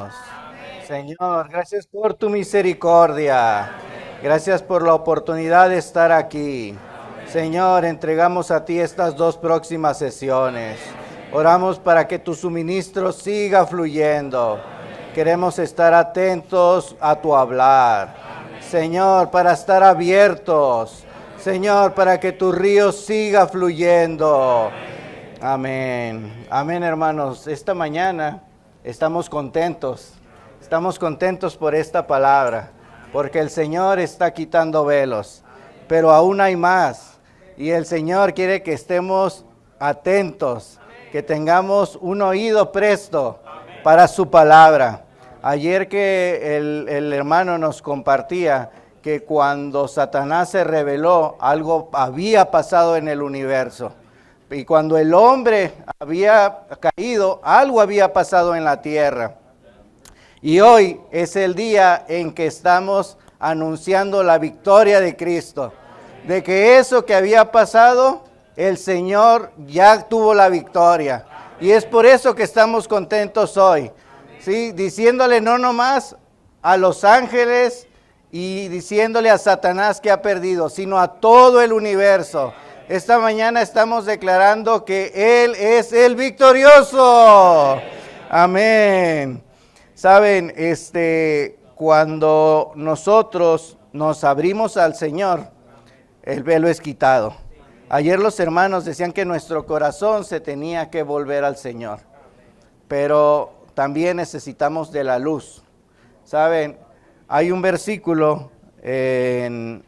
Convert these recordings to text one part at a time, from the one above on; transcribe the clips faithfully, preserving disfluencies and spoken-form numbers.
Señor, gracias por tu misericordia. Gracias por la oportunidad de estar aquí. Señor, entregamos a ti estas dos próximas sesiones. Oramos para que tu suministro siga fluyendo. Queremos estar atentos a tu hablar. Señor, para estar abiertos. Señor, para que tu río siga fluyendo. Amén. Amén, hermanos. Esta mañana estamos contentos. Estamos contentos por esta palabra, porque el Señor está quitando velos, pero aún hay más. Y el Señor quiere que estemos atentos, que tengamos un oído presto para su palabra. Ayer que el, el hermano nos compartía que cuando Satanás se rebeló, algo había pasado en el universo. Y cuando el hombre había caído, algo había pasado en la tierra. Y hoy es el día en que estamos anunciando la victoria de Cristo. De que eso que había pasado, el Señor ya tuvo la victoria. Y es por eso que estamos contentos hoy. ¿Sí? Diciéndole no nomás a los ángeles y diciéndole a Satanás que ha perdido, sino a todo el universo. Esta mañana estamos declarando que Él es el victorioso. Amén. Saben, este, cuando nosotros nos abrimos al Señor, el velo es quitado. Ayer los hermanos decían que nuestro corazón se tenía que volver al Señor, pero también necesitamos de la luz. Saben, hay un versículo en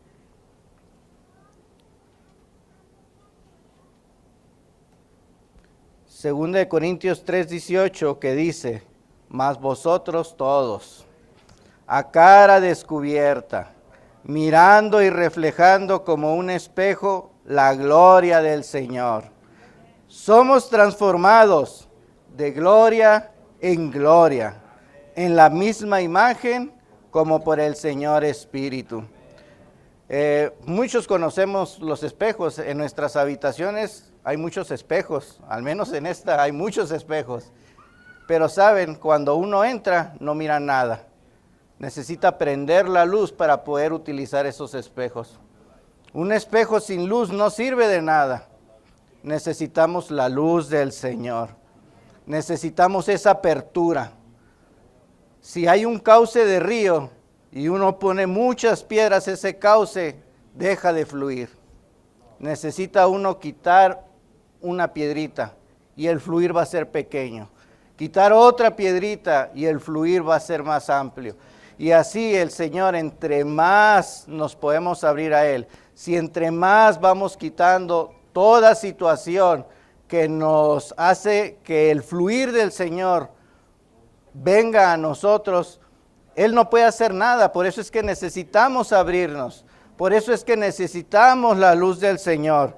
Segunda de Corintios tres dieciocho que dice: mas vosotros todos, a cara descubierta, mirando y reflejando como un espejo la gloria del Señor, somos transformados de gloria en gloria, en la misma imagen como por el Señor Espíritu. Eh, muchos conocemos los espejos. En nuestras habitaciones hay muchos espejos, al menos en esta hay muchos espejos. Pero saben, cuando uno entra, no mira nada. Necesita prender la luz para poder utilizar esos espejos. Un espejo sin luz no sirve de nada. Necesitamos la luz del Señor. Necesitamos esa apertura. Si hay un cauce de río y uno pone muchas piedras, ese cauce deja de fluir. Necesita uno quitar una piedrita y el fluir va a ser pequeño. Quitar otra piedrita y el fluir va a ser más amplio. Y así el Señor, entre más nos podemos abrir a Él, si entre más vamos quitando toda situación que nos hace que el fluir del Señor venga a nosotros, Él no puede hacer nada. Por eso es que necesitamos abrirnos. Por eso es que necesitamos la luz del Señor.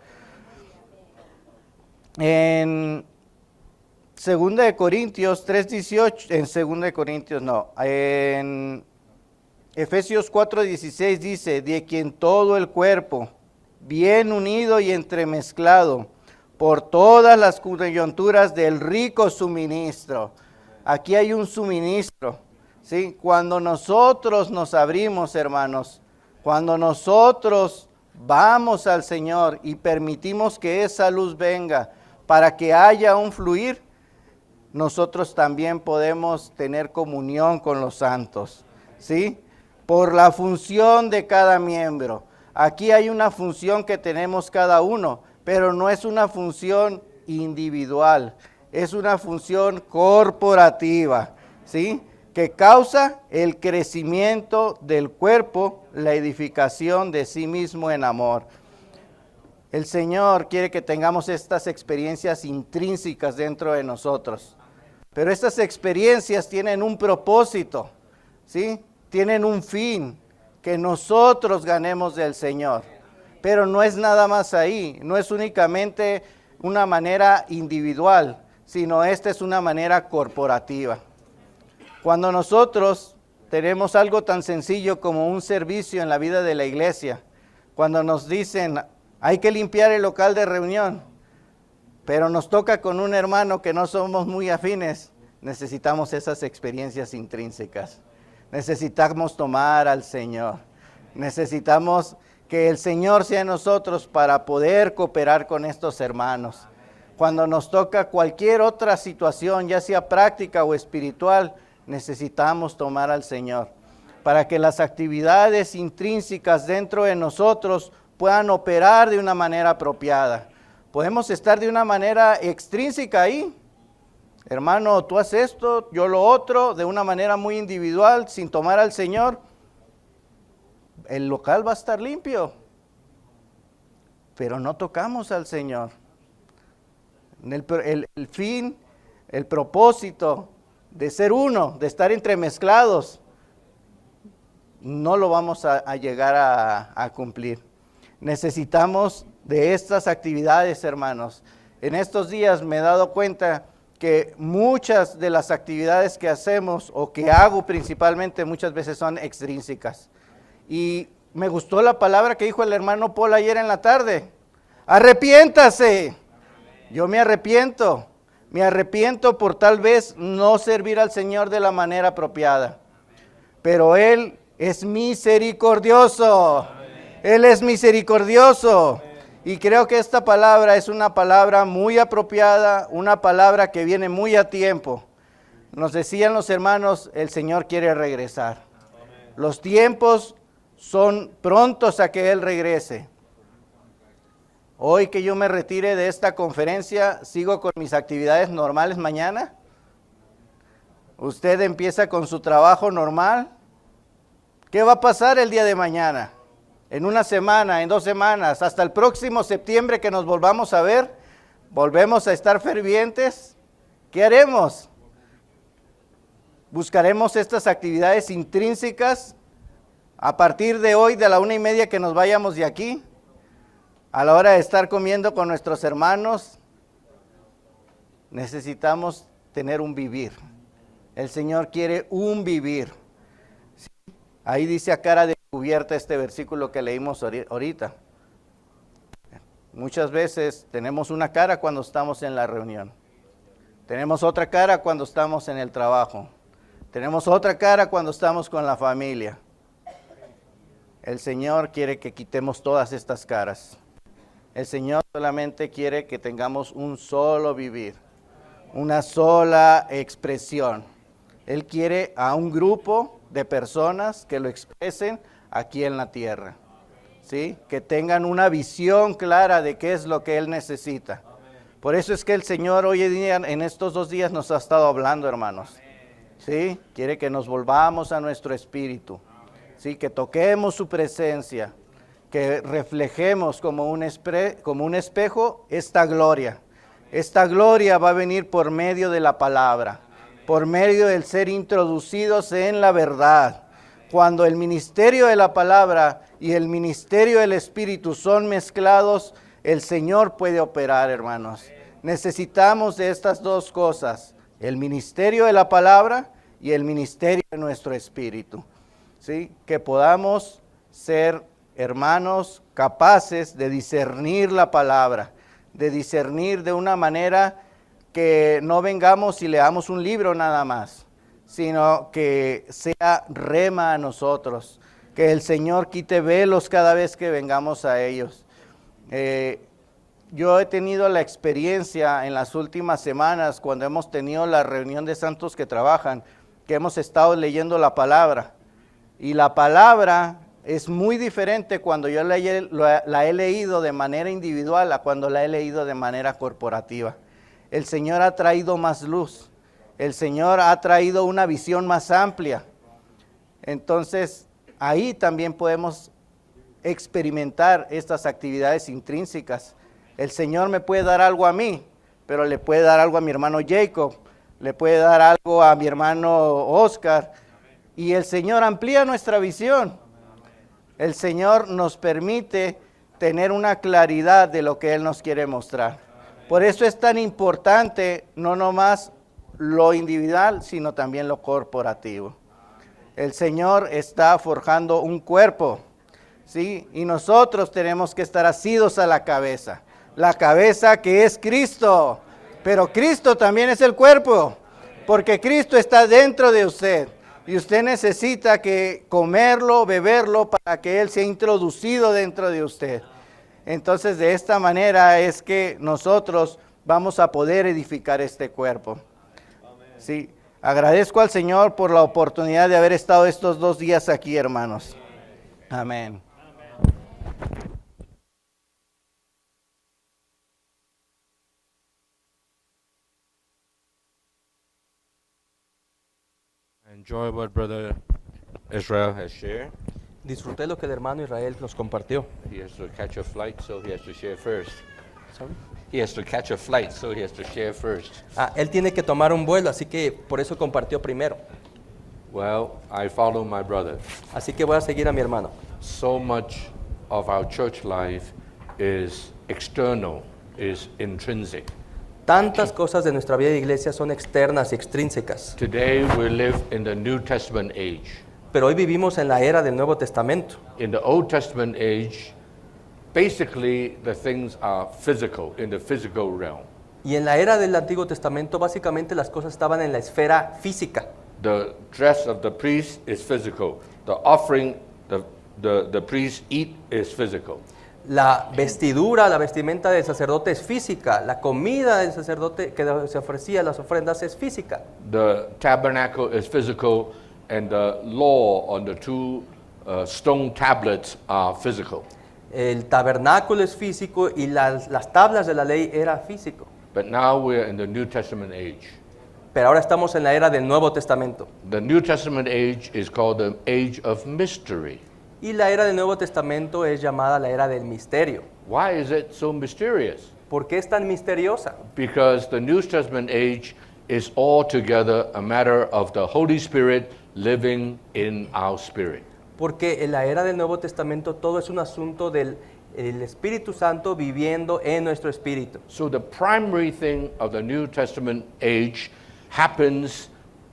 En Segunda de Corintios tres dieciocho, en Segunda de Corintios no, en Efesios cuatro dieciséis dice: de quien todo el cuerpo, bien unido y entremezclado, por todas las coyunturas del rico suministro. Aquí hay un suministro, ¿sí? Cuando nosotros nos abrimos, hermanos, cuando nosotros vamos al Señor y permitimos que esa luz venga para que haya un fluir, nosotros también podemos tener comunión con los santos, ¿sí? Por la función de cada miembro. Aquí hay una función que tenemos cada uno, pero no es una función individual, es una función corporativa, ¿sí? Que causa el crecimiento del cuerpo, la edificación de sí mismo en amor. El Señor quiere que tengamos estas experiencias intrínsecas dentro de nosotros. Pero estas experiencias tienen un propósito, ¿sí? Tienen un fin, que nosotros ganemos del Señor. Pero no es nada más ahí, no es únicamente una manera individual, sino esta es una manera corporativa. Cuando nosotros tenemos algo tan sencillo como un servicio en la vida de la iglesia, cuando nos dicen, hay que limpiar el local de reunión, pero nos toca con un hermano que no somos muy afines, necesitamos esas experiencias intrínsecas. Necesitamos tomar al Señor. Necesitamos que el Señor sea en nosotros para poder cooperar con estos hermanos. Cuando nos toca cualquier otra situación, ya sea práctica o espiritual, necesitamos tomar al Señor para que las actividades intrínsecas dentro de nosotros puedan operar de una manera apropiada. Podemos estar de una manera extrínseca ahí. Hermano, tú haces esto, yo lo otro, de una manera muy individual, sin tomar al Señor. El local va a estar limpio, pero no tocamos al Señor. El, el, el fin, el propósito de ser uno, de estar entremezclados, no lo vamos a, a llegar a, a cumplir. Necesitamos de estas actividades, hermanos. En estos días me he dado cuenta que muchas de las actividades que hacemos o que hago principalmente muchas veces son extrínsecas. Y me gustó la palabra que dijo el hermano Paul ayer en la tarde. Arrepiéntase. Yo me arrepiento. Me arrepiento por tal vez no servir al Señor de la manera apropiada. Pero Él es misericordioso. Él es misericordioso. Y creo que esta palabra es una palabra muy apropiada, una palabra que viene muy a tiempo. Nos decían los hermanos, el Señor quiere regresar. Los tiempos son prontos a que Él regrese. Hoy que yo me retire de esta conferencia, sigo con mis actividades normales mañana. Usted empieza con su trabajo normal. ¿Qué va a pasar el día de mañana? En una semana, en dos semanas, hasta el próximo septiembre que nos volvamos a ver, volvemos a estar fervientes. ¿Qué haremos? Buscaremos estas actividades intrínsecas a partir de hoy, de la una y media que nos vayamos de aquí, a la hora de estar comiendo con nuestros hermanos. Necesitamos tener un vivir. El Señor quiere un vivir. ¿Sí? Ahí dice a cara descubierta este versículo que leímos ahorita. Muchas veces tenemos una cara cuando estamos en la reunión. Tenemos otra cara cuando estamos en el trabajo. Tenemos otra cara cuando estamos con la familia. El Señor quiere que quitemos todas estas caras. El Señor solamente quiere que tengamos un solo vivir, una sola expresión. Él quiere a un grupo de personas que lo expresen aquí en la tierra, ¿sí? Que tengan una visión clara de qué es lo que Él necesita. Por eso es que el Señor hoy en día, en estos dos días, nos ha estado hablando, hermanos. ¿Sí? Quiere que nos volvamos a nuestro espíritu, ¿sí? Que toquemos su presencia, que reflejemos como un, espre, como un espejo esta gloria. Esta gloria va a venir por medio de la palabra, por medio del ser introducidos en la verdad. Cuando el ministerio de la palabra y el ministerio del Espíritu son mezclados, el Señor puede operar, hermanos. Necesitamos de estas dos cosas, el ministerio de la palabra y el ministerio de nuestro espíritu, ¿sí? Que podamos ser hermanos capaces de discernir la palabra, de discernir de una manera que no vengamos y leamos un libro nada más, sino que sea rema a nosotros, que el Señor quite velos cada vez que vengamos a ellos. Eh, yo he tenido la experiencia en las últimas semanas, cuando hemos tenido la reunión de santos que trabajan, que hemos estado leyendo la palabra, y la palabra es muy diferente cuando yo la, la, la he leído de manera individual a cuando la he leído de manera corporativa. El Señor ha traído más luz, el Señor ha traído una visión más amplia. Entonces, ahí también podemos experimentar estas actividades intrínsecas. El Señor me puede dar algo a mí, pero le puede dar algo a mi hermano Jacob, le puede dar algo a mi hermano Oscar, y el Señor amplía nuestra visión. El Señor nos permite tener una claridad de lo que Él nos quiere mostrar. Por eso es tan importante no nomás lo individual, sino también lo corporativo. El Señor está forjando un cuerpo, ¿sí? Y nosotros tenemos que estar asidos a la cabeza. La cabeza que es Cristo, pero Cristo también es el cuerpo. Porque Cristo está dentro de usted. Y usted necesita que comerlo, beberlo para que Él sea introducido dentro de usted. Entonces de esta manera es que nosotros vamos a poder edificar este cuerpo. Sí, agradezco al Señor por la oportunidad de haber estado estos dos días aquí, hermanos. Amén. Enjoy what Brother Israel has shared. Disfruté lo que el hermano Israel nos compartió. He has to catch a flight, so he has to share first. Sorry. He has to catch a flight, so he has to share first. Ah, él tiene que tomar un vuelo, así que por eso compartió primero. Well, I follow my brother. Así que voy a seguir a mi hermano. So much of our church life is external, is intrinsic. Tantas cosas de nuestra vida de iglesia son externas y extrínsecas. Today we live in the New Testament age. Pero hoy vivimos en la era del Nuevo Testamento. In the Old Testament age, basically the things are physical, in the physical realm. Y en la era del Antiguo Testamento, básicamente las cosas estaban en la esfera física. The dress of the priest is physical. The offering the, the, the priest eat is physical. La vestidura, la vestimenta del sacerdote es física. La comida del sacerdote que se ofrecía, las ofrendas, es física. The tabernacle is physical, and the law on the two uh, stone tablets are physical. El tabernáculo es físico y las, las tablas de la ley era físico. But now we're in the New Testament age. Pero ahora estamos en la era del Nuevo Testamento. The New Testament age is called the age of mystery. Y la era del Nuevo Testamento es llamada la era del misterio. Why is it so mysterious? ¿Por qué es tan misteriosa? Because the New Testament age is altogether a matter of the Holy Spirit living in our spirit. Porque en la era del Nuevo Testamento todo es un asunto del el Espíritu Santo viviendo en nuestro espíritu. So the primary thing of the New Testament age happens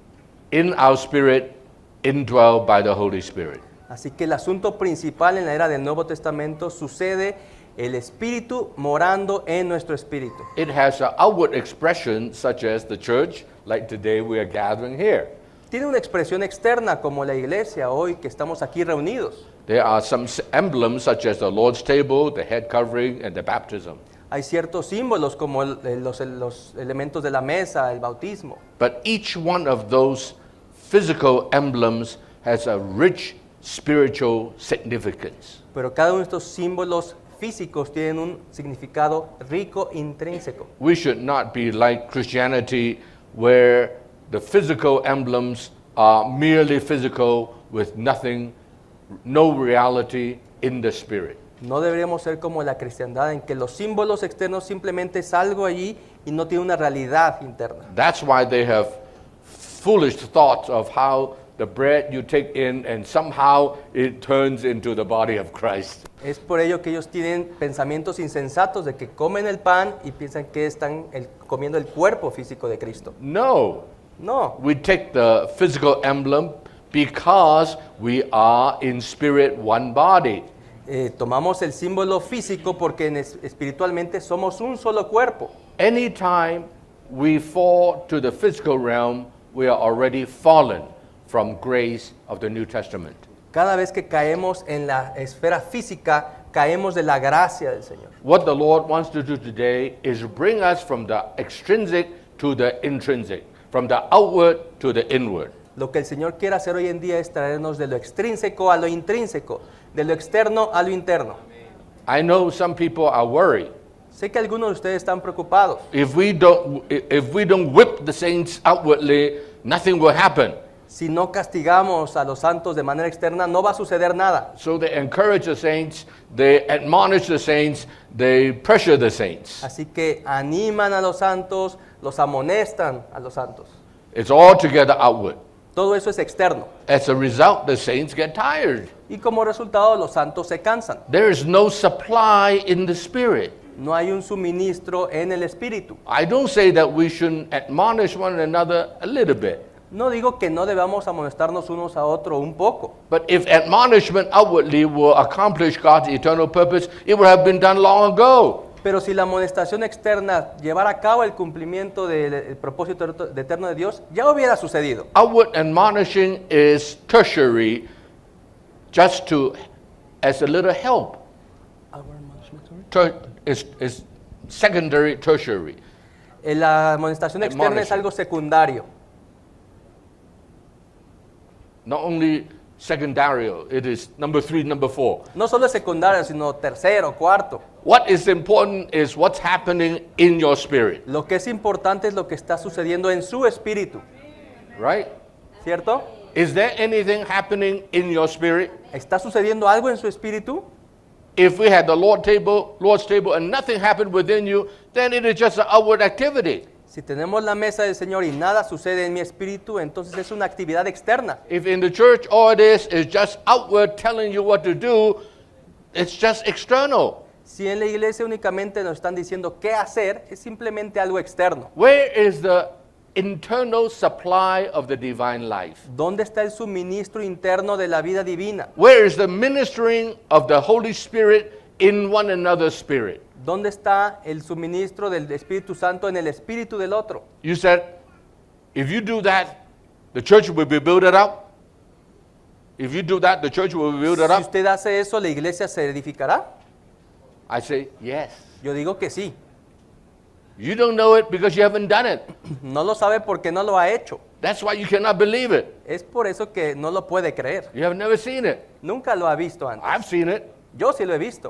in our spirit, indwelled by the Holy Spirit. Así que el asunto principal en la era del Nuevo Testamento sucede el Espíritu morando en nuestro espíritu. It has an outward expression such as the church, like today we are gathering here. Tiene una expresión externa como la iglesia hoy que estamos aquí reunidos. There are some emblems such as the Lord's table, the head covering, and the baptism. Hay ciertos símbolos como el- el- los, el- los elementos de la mesa, el bautismo. But each one of those physical emblems has a rich spiritual significance. Pero cada uno de estos símbolos físicos tienen un significado rico intrínseco. We should not be like Christianity, where the physical emblems are merely physical with nothing, no reality in the spirit. No deberíamos ser como la cristiandad en que los símbolos externos simplemente es algo allí y no tiene una realidad interna. That's why they have foolish thoughts of how the bread you take in and somehow it turns into the body of Christ. Es por ello que ellos tienen pensamientos insensatos de que comen el pan y piensan que están el- comiendo el cuerpo físico de Cristo. No, No, we take the physical emblem because we are in spirit one body. eh, tomamos el símbolo físico porque en es- espiritualmente somos un solo cuerpo. Anytime we fall to the physical realm, we are already fallen from grace of the New Testament. Cada vez que caemos en la esfera física, caemos de la gracia del Señor. What the Lord wants to do today is bring us from the extrinsic to the intrinsic, from the outward to the inward. Lo que el Señor quiere hacer hoy en día es traernos de lo extrínseco a lo intrínseco, de lo externo a lo interno. I know some people are worried. Sé que algunos de ustedes están preocupados. If we don't, if we don't whip the saints outwardly, nothing will happen. Si no castigamos a los santos de manera externa, no va a suceder nada. So they encourage the saints, they admonish the saints, they pressure the saints. Así que animan a los santos, los amonestan a los santos. It's all together outward. Todo eso es externo. As a result, the saints get tired. Y como resultado, los santos se cansan. There is no supply in the spirit. No hay un suministro en el espíritu. I don't say that we shouldn't admonish one another a little bit. No digo que no debamos amonestarnos unos a otros un poco. But if admonishment outwardly will accomplish God's eternal purpose, it would have been done long ago. Pero si la amonestación externa llevara a cabo el cumplimiento del el propósito de eterno de Dios, ya hubiera sucedido. Outward admonishing is tertiary, just to, as a little help. Ter, is, is secondary, tertiary. Eh, La amonestación externa es Admonishing. algo secundario. Not only secondario, it is number three, number four. No solo es secundario, sino tercero, cuarto. What is important is what's happening in your spirit, Lo que es importante es lo que está sucediendo en su espíritu, right? ¿cierto? Is there anything happening in your spirit? ¿Está sucediendo algo en su espíritu? If we had the Lord table, Lord's table and nothing happened within you, then it is just an outward activity. Si tenemos la mesa del Señor y nada sucede en mi espíritu, entonces es una actividad externa. If in the church all it is is just outward telling you what to do, it's just external. Si en la iglesia únicamente nos están diciendo qué hacer, es simplemente algo externo. Where is the internal supply of the divine life? ¿Dónde está el suministro interno de la vida divina? Where is the ministering of the Holy Spirit in one another's spirit? ¿Dónde está el suministro del Espíritu Santo en el espíritu del otro? You said, if you do that, the church will be built up. If you do that, the church will be built Si up. usted hace eso, ¿la iglesia se edificará? I say, yes. Yo digo que sí. You don't know it because you haven't done it. No lo sabe porque no lo ha hecho. That's why you cannot believe it. Es por eso que no lo puede creer. You have never seen it. Nunca lo ha visto antes. I've seen it. Yo sí lo he visto.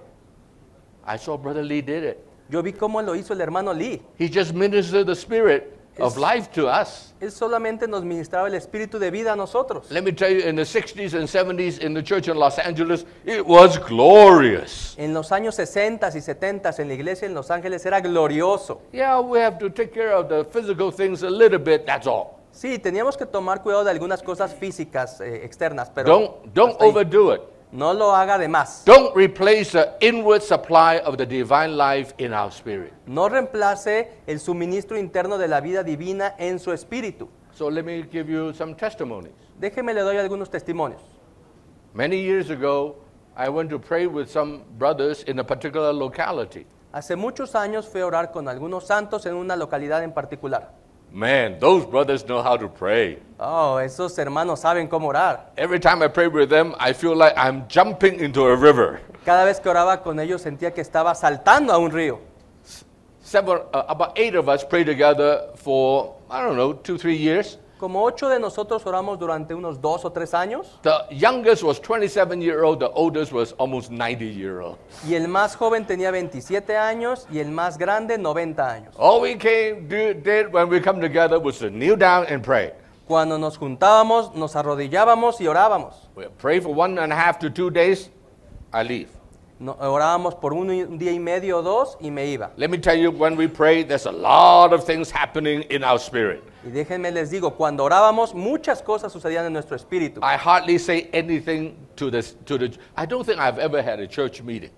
I saw Brother Lee did it. Yo vi cómo lo hizo el hermano Lee. He just ministered the spirit of Es- life to us. Él solamente nos ministraba el espíritu de vida a nosotros. Let me tell you, in the sixties and seventies in the church in Los Angeles, it was glorious. En los años sesenta y setenta en la iglesia en Los Ángeles era glorioso. Yeah, we have to take care of the physical things a little bit, that's all. Sí, teníamos que tomar cuidado de algunas cosas físicas eh, externas, pero Don't, don't hasta ahí. overdo it. No lo haga de más. Don't replace the inward supply of the divine life in our spirit. No reemplace el suministro interno de la vida divina en su espíritu. So let me give you some testimonies. Déjeme le doy algunos testimonios. Many years ago, I went to pray with some brothers in a particular locality. Hace muchos años fui a orar con algunos santos en una localidad en particular. Man, those brothers know how to pray. Oh, esos hermanos saben cómo orar. Every time I pray with them, I feel like I'm jumping into a river. Cada vez que oraba con ellos sentía que estaba saltando a un río. Seven, uh, about eight of us prayed together for, I don't know, two, three years. Como ocho de nosotros oramos durante unos dos o tres años The youngest was twenty-seven year old, the oldest was almost ninety year old. y el más joven tenía veintisiete años y el más grande noventa años. All we came do, did when we come together was to kneel down and pray. Cuando nos juntábamos, nos arrodillábamos y orábamos. We pray for one and a half to two days, I leave. No, orábamos por un, un día y medio o dos y me iba. Let me tell you, when we pray, there's a lot of things happening in our spirit. Y déjenme les digo, cuando orábamos, muchas cosas sucedían en nuestro espíritu. I hardly say anything to this, to the. I don't think I've ever had a church meeting.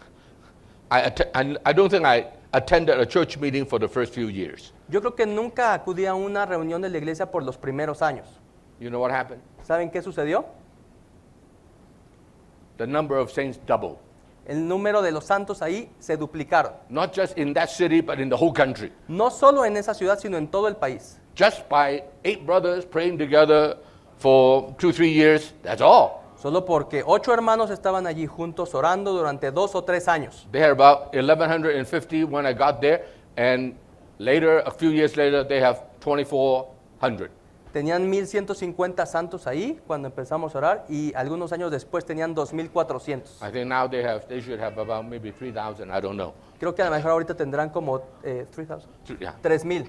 I, att- I, I don't think I attended a church meeting for the first few years. Yo creo que nunca acudí a una reunión de la iglesia por los primeros años. You know what happened? ¿Saben qué sucedió? The number of saints doubled. El número de los santos ahí se duplicaron. Not just in that city, but in the whole country. No solo en esa ciudad, sino en todo el país. Just by eight brothers praying together for two, three years, that's all. Solo porque ocho hermanos estaban allí juntos orando durante dos o tres años. They had about eleven fifty when I got there, and later, a few years later, they have twenty-four hundred. Tenían mil ciento cincuenta santos ahí cuando empezamos a orar y algunos años después tenían dos mil cuatrocientos. I think now they have, they should have about maybe three thousand, I don't know. Creo que a lo mejor ahorita tendrán como eh, tres mil. Yeah. tres mil.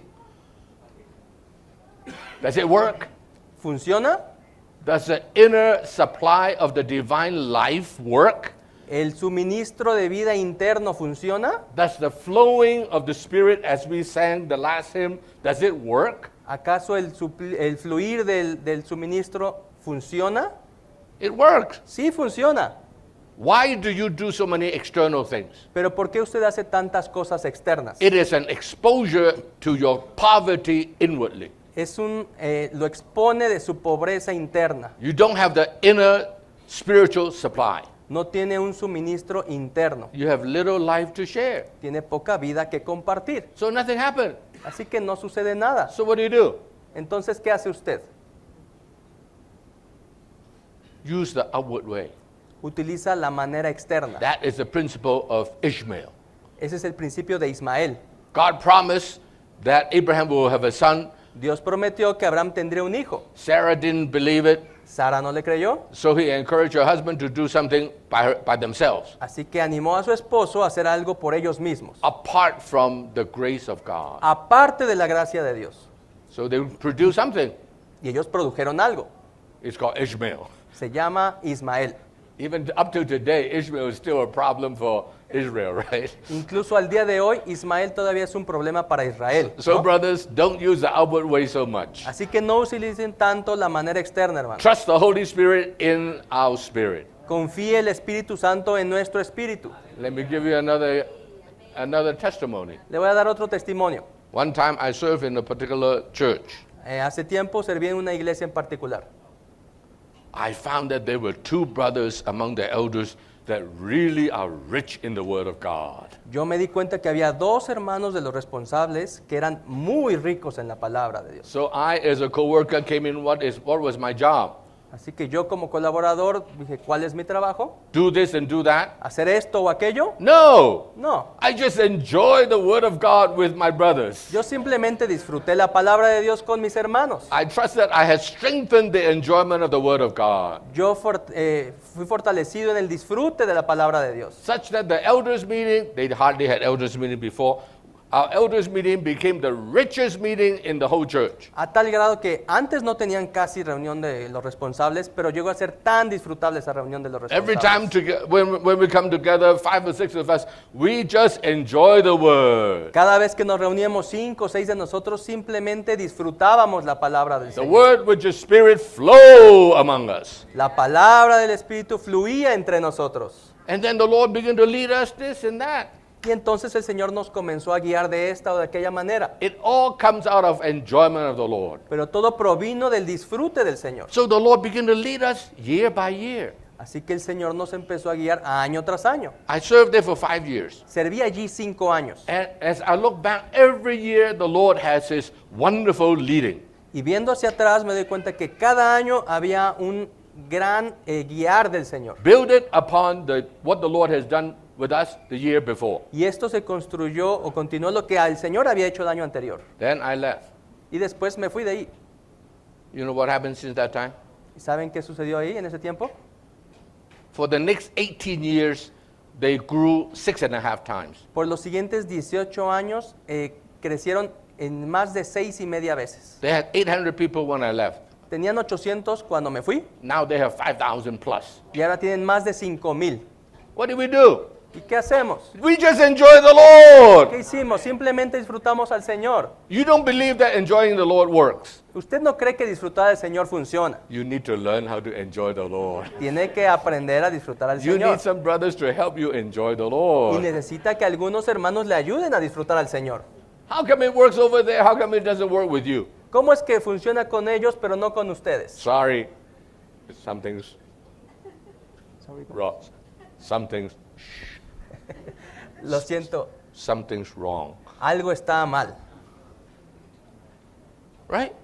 Does it work? ¿Funciona? Does the inner supply of the divine life work? ¿El suministro de vida interno funciona? Does the flowing of the Spirit, as we sang the last hymn, does it work? ¿Acaso el, supl- el fluir del, del suministro funciona? It works. Sí, funciona. Why do you do so many external things? Pero ¿por qué usted hace tantas cosas externas? It is an exposure to your poverty inwardly. Es un, eh, lo expone de su pobreza interna. You don't have the inner spiritual supply. no tiene un suministro interno, You have little life to share. tiene poca vida que compartir. So nothing happened. Así que no sucede nada. So what do you do? Entonces, ¿qué hace usted? Use the outward way. Utiliza la manera externa. That is the principle of Ishmael. Ese es el principio de Ismael. God promised that Abraham will have a son. Dios prometió que Abraham tendría un hijo. Sarah didn't believe it, Sara no le creyó, so he encouraged her husband to do something by, her, by themselves, así que animó a su esposo a hacer algo por ellos mismos, apart from the grace of God. aparte de la gracia de Dios. So they produced something. Y ellos produjeron algo. It's called Ishmael. Se llama Ismael. Even up to today, Ishmael is still a problem for Israel, right? Incluso al día de hoy, Ismael todavía es un problema para Israel, So, ¿no? brothers, don't use the outward way so much. Así que no utilicen tanto la manera externa, hermano. Trust the Holy Spirit in our spirit. Confíe el Espíritu Santo en nuestro espíritu. Let me give you another, another testimony. Le voy a dar otro testimonio. One time I served in a particular church. Eh, hace tiempo serví en una iglesia en particular. I found that there were two brothers among the elders that really are rich in the Word of God. Yo me di cuenta que había dos hermanos de los responsables que eran muy ricos en la palabra de Dios. So I, as a co-worker, came in. What is what was my job? Así que yo como colaborador dije, ¿cuál es mi trabajo? Do this and do that? ¿Hacer esto o aquello? No. No. I just enjoy the Word of God with my brothers. Yo simplemente disfruté la palabra de Dios con mis hermanos. I trust that I had strengthened the enjoyment of the Word of God, Yo for- eh, fui fortalecido en el disfrute de la palabra de Dios. such that the elders meeting, they hardly had elders meeting before, our elders meeting became the richest meeting in the whole church. A tal grado que antes no tenían casi reunión de los responsables, pero llegó a ser tan disfrutable esa reunión de los Every time responsables. to, when, when we come together, five or six of us, we just enjoy the Word. Cada vez que nos reuníamos cinco o seis de nosotros, simplemente disfrutábamos la palabra del The Señor. Word which the Spirit flow among us. La palabra del Espíritu fluía entre nosotros. And then the Lord began to lead us this and that. Y entonces el Señor nos comenzó a guiar de esta o de aquella manera. It all comes out of enjoyment of the Lord. Pero todo provino del disfrute del Señor. So the Lord began to lead us year by year. Así que el Señor nos empezó a guiar año tras año. I served there for five years. Serví allí cinco años. And as I look back, every year the Lord has His wonderful leading. Y viendo hacia atrás me doy cuenta que cada año había un gran eh, guiar del Señor. Build it upon the, what the Lord has done with us the year before. Y esto se construyó o continuó lo que el Señor había hecho el año anterior. Then I left. Y después me fui de ahí. You know what happened since that time? ¿Y saben qué sucedió ahí en ese tiempo? For the next eighteen years, they grew six and a half times. Por los siguientes dieciocho años eh, crecieron en más de seis y media veces. They had eight hundred people when I left. Tenían ochocientos cuando me fui Now they have five thousand plus. y ahora tienen más de cinco mil. What did we do? ¿Y qué hacemos? We just enjoy the Lord. ¿Qué hicimos? Simplemente disfrutamos al Señor. You don't believe that enjoying the Lord works. Usted no cree que disfrutar al Señor funciona. You need to learn how to enjoy the Lord. Tiene que aprender a disfrutar al You Señor. need some brothers to help you enjoy the Y Lord. necesita que algunos hermanos le ayuden a disfrutar al Señor. How come it works over there? How come it doesn't work with you? ¿Cómo es que funciona con ellos pero no con ustedes? Sorry, something's wrong. Something's Lo siento, something's wrong. algo está mal. Right?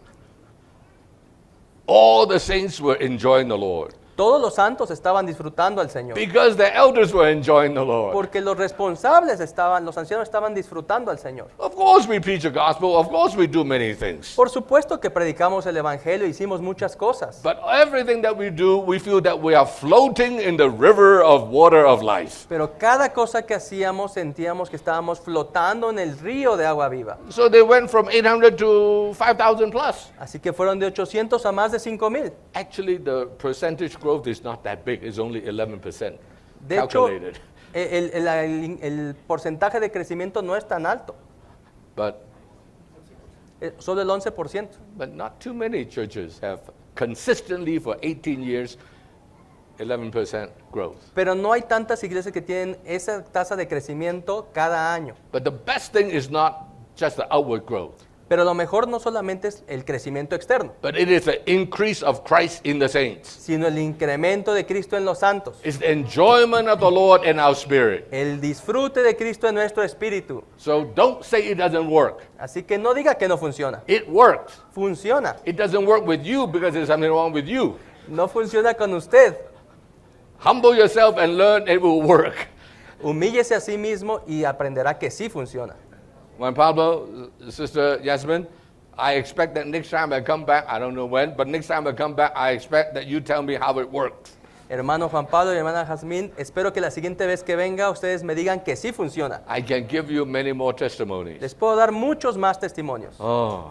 All the saints were enjoying the Lord Todos los santos estaban disfrutando al Señor. because the elders were enjoying the Lord. Porque los responsables estaban, los ancianos estaban disfrutando al Señor. Of course, we preach the gospel. Of course, we do many things. Por supuesto que predicamos el Evangelio, hicimos muchas cosas. But everything that we do, we feel that we are floating in the river of water of life. Pero cada cosa que hacíamos sentíamos que estábamos flotando en el río de agua viva. So they went from eight hundred to five thousand plus. Así que fueron de ochocientos a más de cinco mil. Actually, the percentage growth is not that big. It's only eleven percent De hecho, calculated. el, el- el- el porcentaje de crecimiento no es tan alto, But, eh, solo el once por ciento. but not too many churches have consistently for eighteen years, eleven percent growth. Pero no hay tantas iglesias que tienen esa tasa de crecimiento cada año. But the best thing is not just the outward growth. Pero lo mejor no solamente es el crecimiento externo, but it is the increase of Christ in the saints. sino el incremento de Cristo en los santos. It's the enjoyment of the Lord in our spirit. El disfrute de Cristo en nuestro espíritu. So don't say it doesn't work. Así que no diga que no funciona. It works. Funciona. It doesn't work with you because there's something wrong with you. No funciona con usted. Humble yourself and learn it will work. Humíllese a sí mismo y aprenderá que sí funciona. Juan Pablo, Sister Yasmin, I expect that next time I come back, I don't know when, but next time I come back, I expect that you tell me how it works. Hermano Juan Pablo y hermana Jazmín, espero que la siguiente vez que venga ustedes me digan que sí funciona. I can give you many more testimonies. Les puedo dar muchos más testimonios. Oh.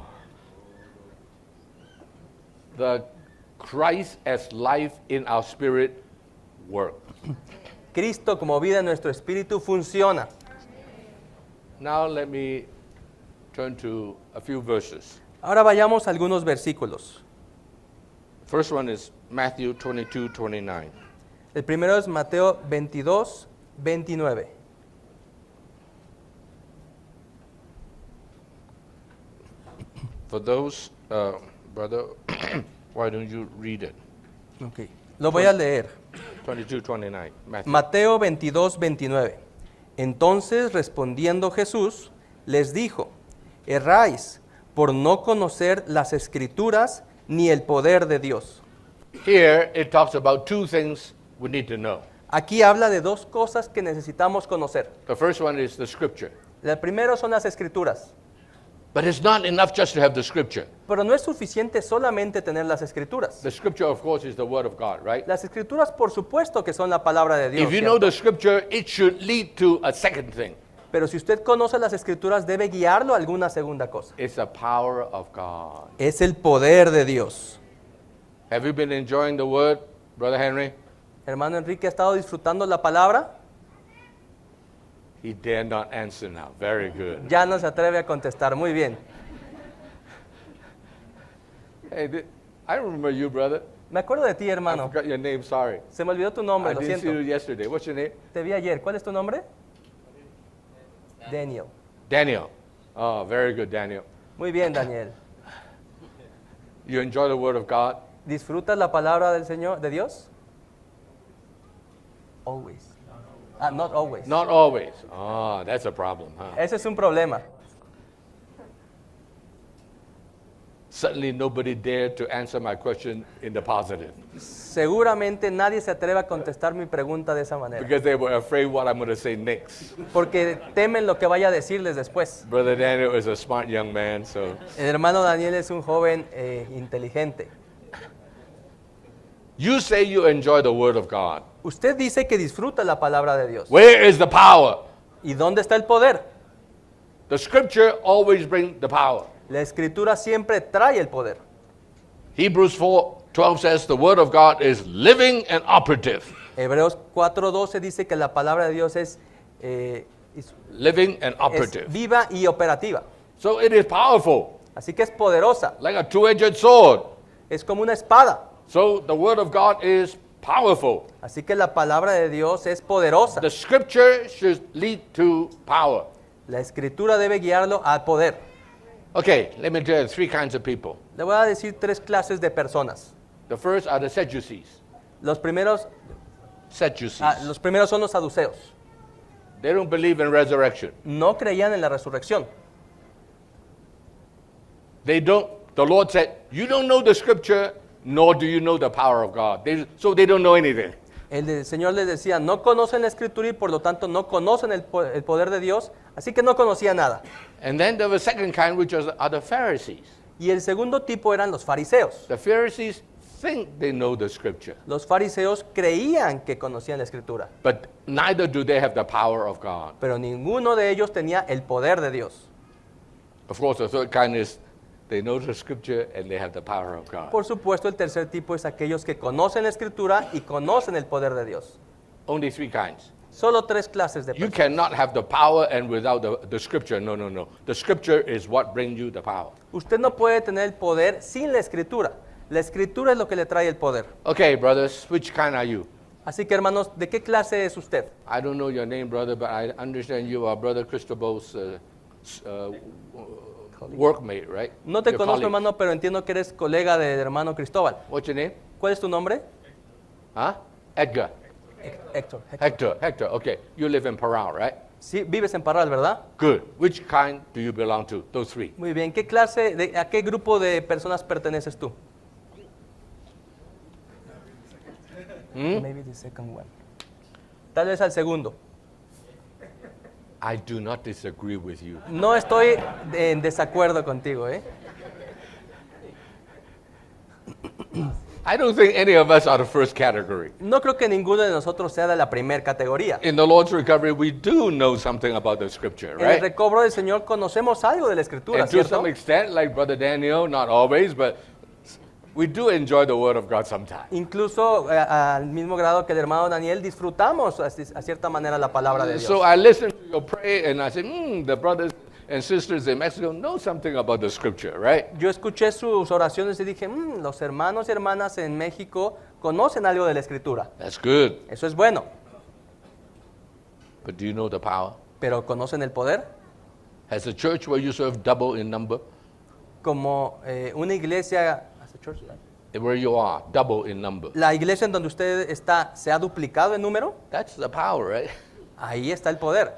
The Christ as life in our spirit work. Cristo como vida en nuestro espíritu funciona. Now let me turn to a few verses. Ahora vayamos a algunos versículos. First one is Matthew twenty-two twenty-nine. El primero es Mateo veintidós, veintinueve. For those, uh, brother, why don't you read it? Okay. Lo voy a leer. twenty-two twenty-nine. Matthew. Mateo veintidós, veintinueve. Entonces respondiendo Jesús, les dijo, erráis por no conocer las Escrituras ni el poder de Dios. Here it talks about two things we need to know. Aquí habla de dos cosas que necesitamos conocer. The first one is the scripture. El primero son las Escrituras. But it's not enough just to have the scripture. Pero no es suficiente solamente tener las Escrituras. The scripture, of course, is the word of God, right? Las Escrituras, por supuesto, que son la palabra de Dios. If you know ¿cierto? the scripture, it should lead to a second thing. Pero si usted conoce las Escrituras, debe guiarlo a alguna segunda cosa. It's the power of God. Es el poder de Dios. Have you been enjoying the word, Brother Henry? Hermano Enrique, ¿ha estado disfrutando la palabra? He dare not answer now. Very good. Ya no se atreve a contestar. Muy bien. Hey, th- I remember you, brother. Me acuerdo de ti, I hermano. forgot your name, sorry. Se me olvidó tu nombre, I lo didn't see you siento. yesterday. What's your name? Te vi ayer. ¿Cuál es tu nombre? Daniel. Daniel. Oh, very good, Daniel. Muy bien, Daniel. You enjoy the word of God? ¿Disfrutas la palabra del Señor, de Dios? Always. Ah, not always. Not always. Oh, that's a problem, huh? Ese es un problema. Suddenly nobody dared to answer my question in the positive Seguramente nadie se atreve a contestar mi pregunta de esa manera. because they were afraid what I'm going to say next. Porque temen lo que vaya a decirles después. Brother Daniel is a smart young man, so El hermano Daniel es un joven eh, inteligente. you say you enjoy the word of God. Usted dice que disfruta la palabra de Dios. Where is the power? ¿Y dónde está el poder? The scripture always brings the power. La Escritura siempre trae el poder. Hebrews four twelve says the word of God is living and operative. Hebreos cuatro doce dice que la palabra de Dios es, eh, es- Living and es operative. viva y operativa. So it is powerful, Así que es poderosa. like a two-edged sword. Es como una espada. So the word of God is powerful. Así que la palabra de Dios es poderosa. The scripture should lead to power. La Escritura debe guiarlo al poder. Okay, let me tell you three kinds of people. Le voy a decir tres clases de personas. The first are the Sadducees. Los primeros, Sadducees. ah, los primeros son los saduceos. They don't believe in resurrection. No creían en la resurrección. They don't. The Lord said, "You don't know the scripture, nor do you know the power of God." They, so they don't know anything. El, de- el Señor les decía, no conocen la Escritura y por lo tanto no conocen el, po- el poder de Dios, así que no conocía nada. And then there was a second kind, which are, are the Pharisees. Y el segundo tipo eran los fariseos. The Pharisees think they know the scripture, Los fariseos creían que conocían la Escritura, but neither do they have the power of God. pero ninguno de ellos tenía el poder de Dios. Of course, the third kind is they know the scripture and they have the power of God. Por supuesto, el tercer tipo es aquellos que conocen la Escritura y conocen el poder de Dios. Only three kinds. Solo tres clases de You personas. cannot have the power and without the, the scripture. No, no, no. The scripture is what brings you the power. Usted no puede tener el poder sin la Escritura. La Escritura es lo que le trae el poder. Okay, brothers, which kind are you? Así que, hermanos, ¿de qué clase es usted? I don't know your name, brother, but I understand you are Brother Cristobal's uh, s- uh, workmate, right? No te Your conozco, colleague. hermano, pero entiendo que eres colega del hermano Cristóbal. What's your name? ¿Cuál es tu nombre? Huh? Edgar. Héctor. Héctor. Hector. Hector. Okay. You live in Parral, right? Sí, vives en Parral, ¿verdad? Good. Which kind do you belong to? Those three. Muy bien. ¿Qué clase, de, a qué grupo de personas perteneces tú? Hmm? Maybe the second one. Tal vez al segundo. I do not disagree with you. No estoy en desacuerdo contigo, ¿eh? I don't think any of us are the first category. No creo que ninguno de nosotros sea de la primera categoría. In the Lord's recovery, we do know something about the scripture, En el right? recobro del Señor conocemos algo de la Escritura, And to ¿cierto? some extent, like Brother Daniel, not always, but we do enjoy the Word of God sometimes. Incluso eh, al mismo grado que el hermano Daniel, disfrutamos a, a cierta manera la palabra de Dios. So I listen to your prayer and I say, hmm, the brothers and sisters in Mexico know something about the scripture, right? Yo escuché sus oraciones y dije, "Mm, los hermanos y hermanas en México conocen algo de la Escritura. That's good. Eso es bueno, But do you know the power? pero ¿conocen el poder? Has the church where you serve double in number? Como eh, una iglesia, as a church, Where you are, double in number. la iglesia en donde usted está, ¿se ha duplicado en número? That's the power, right? Ahí está el poder.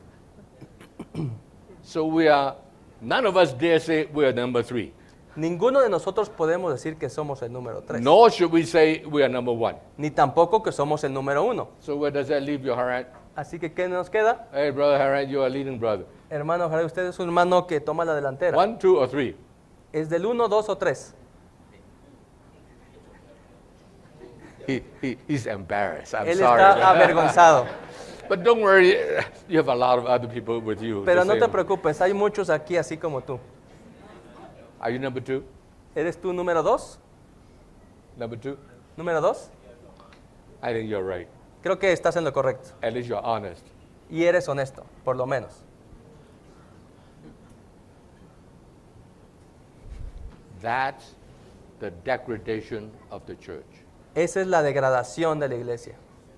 So we are, none of us dare say we are number three. Ninguno de nosotros podemos decir que somos el número tres, Nor should we say we are number one. ni tampoco que somos el número uno. So where does that leave you, Haran? Así que, ¿qué nos queda? Hey, Brother Haran, you are leading brother. Hermano, ojalá usted es un hermano que toma la delantera. One, two, or three? ¿Es del uno, dos o tres? He, he, he's embarrassed. I'm Él sorry. está avergonzado. But don't worry, you have a lot of other people with you. Pero the no te same. preocupes, hay muchos aquí así como tú. Are you number two? ¿Eres tú número dos? Number two? ¿Número dos? I think you're right. Creo que estás en lo correcto. At least you're honest. Y eres honesto, por lo menos. That's the degradation of the church. Esa es la degradación de la iglesia.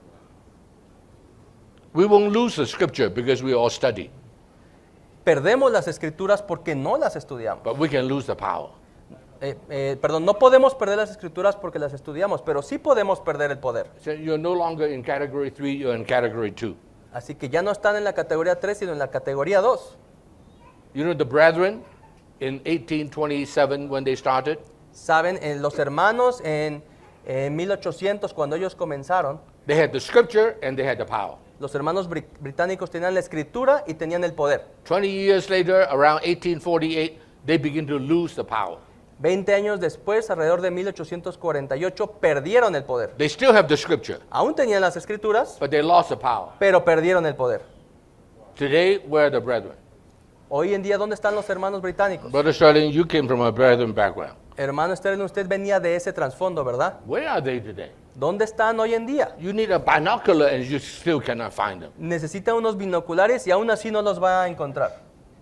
We won't lose the scripture because we all study, Perdemos las escrituras porque no las estudiamos. but we can lose the power. Eh, eh, perdón, no podemos perder las escrituras porque las estudiamos, pero sí podemos perder el poder. So you're no longer in category three, you're in category two. Así que ya no están en la categoría tres, sino en la categoría dos. You know the brethren in eighteen twenty-seven when they started? Saben, en los hermanos en, en mil ochocientos, cuando ellos comenzaron, They had the scripture and they had the power. los hermanos bri- británicos tenían la escritura y tenían el poder. twenty years later, around eighteen forty-eight, they begin to lose the power. Veinte años después, alrededor de mil ochocientos cuarenta y ocho, perdieron el poder. They still have the scripture, Aún tenían las escrituras, but they lost the power. pero perdieron el poder. Today, where are the brethren? Hoy en día, ¿dónde están los hermanos británicos? Brother Sterling, you came from a brethren background. Hermano Sterling, usted venía de ese trasfondo, ¿verdad? Where are they today? ¿Dónde están hoy en día? You need a binocular and you still cannot find them. Necesita unos binoculares y aún así no los va a encontrar.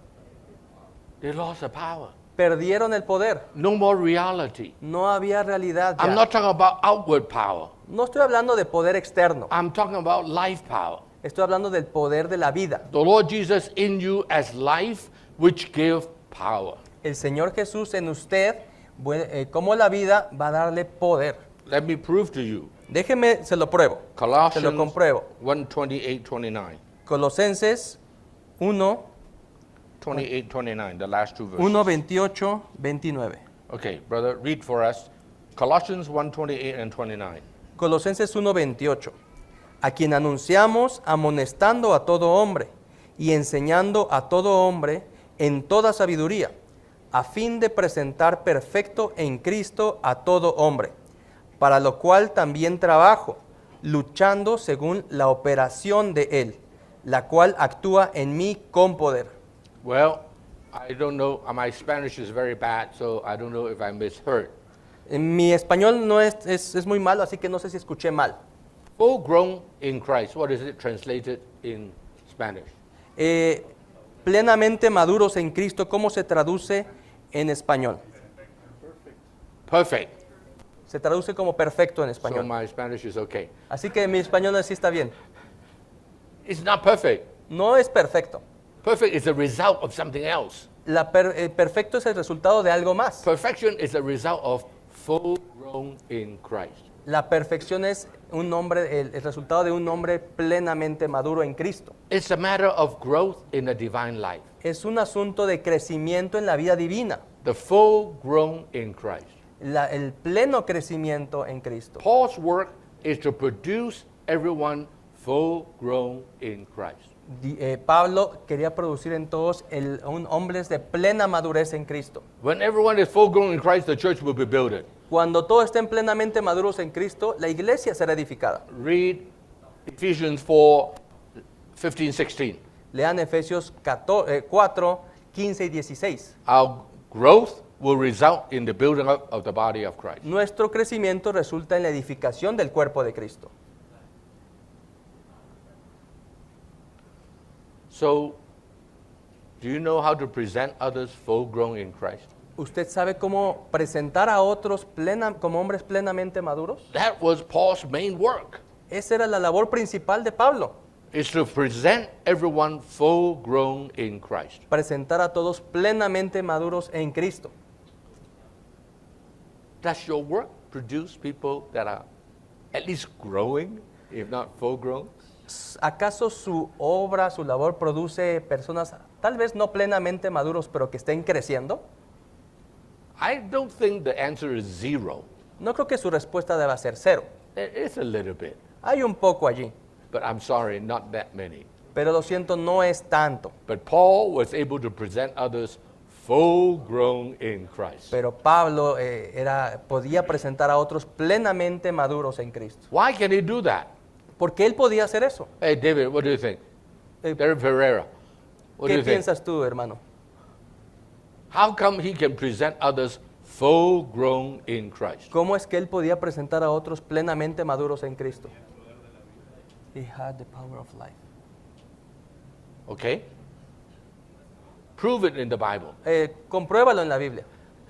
They lost the power. Perdieron el poder. No more reality. No había realidad ya. I'm not talking about outward power. No estoy hablando de poder externo. I'm talking about life power. Estoy hablando del poder de la vida. The Lord Jesus in you as life, which give power. El Señor Jesús en usted, bue- eh, como la vida, va a darle poder. Let me prove to you. Déjeme, se lo pruebo. Se Colossians lo compruebo. one twenty-eight twenty-nine. Colosenses uno, twenty-eight twenty-nine, the last two verses. uno, veintiocho, veintinueve. Okay, brother, read for us. Colossians one twenty-eight and twenty-nine. Colosenses uno, veintiocho. A quien anunciamos amonestando a todo hombre y enseñando a todo hombre en toda sabiduría, a fin de presentar perfecto en Cristo a todo hombre, para lo cual también trabajo, luchando según la operación de Él, la cual actúa en mí con poder. Well, I don't know. uh, My Spanish is very bad, so I don't know if I misheard. En mi español no es, es, es muy malo, así que no sé si escuché mal. Full grown in Christ. What is it translated in Spanish? Eh, plenamente maduros en Cristo, ¿cómo se traduce en español? Perfect. Se traduce como perfecto en So español. my Spanish is okay. Así que mi español así está bien. It's not perfect. No es perfecto. Perfect is a result of something else. La per- el perfecto es el resultado de algo más. Perfection is a result of full grown in Christ. La perfección es un hombre, el, el resultado de un hombre plenamente maduro en Cristo. It's a matter of growth in a divine life. Es un asunto de crecimiento en la vida divina, The full grown in Christ. la- el pleno crecimiento en Cristo. Paul's work is to produce everyone full grown in Christ. Di- eh, Pablo quería producir en todos el, un, hombres de plena madurez en Cristo. When everyone is full grown in Christ, the church will be built. Cuando todos estén plenamente maduros en Cristo, la iglesia será edificada. Read Ephesians four, fifteen, sixteen. Lean Efesios catorce, cuatro, quince y dieciséis. Our growth will result in the building up of the body of Christ. Nuestro crecimiento resulta en la edificación del cuerpo de Cristo. So, do you know how to present others full grown in Christ? ¿Usted sabe cómo presentar a otros plena- como hombres plenamente maduros? That was Paul's main work, Esa era la labor principal de Pablo, is to present everyone full grown in Christ. presentar a todos plenamente maduros en Cristo. Does your work produce people that are at least growing, if not full grown? ¿Acaso su obra, su labor produce personas tal vez no plenamente maduros, pero que estén creciendo? I don't think the answer is zero. No creo que su respuesta deba ser cero. It- It's a little bit, Hay un poco allí, but I'm sorry, not that many. pero lo siento, no es tanto. But Paul was able to present others full grown in Christ. Pero Pablo eh, era, podía presentar a otros plenamente maduros en Cristo. Why can he do that? Porque él podía hacer eso. Hey, David, what do you think? Eh, David Pereira, what do ¿Qué you think? piensas tú, hermano? How come he can present others full grown in Christ? ¿Cómo es que él podía presentar a otros plenamente maduros en Cristo? He had the power of life. Okay? Prove it in the Bible. Eh, compruébalo en la Biblia.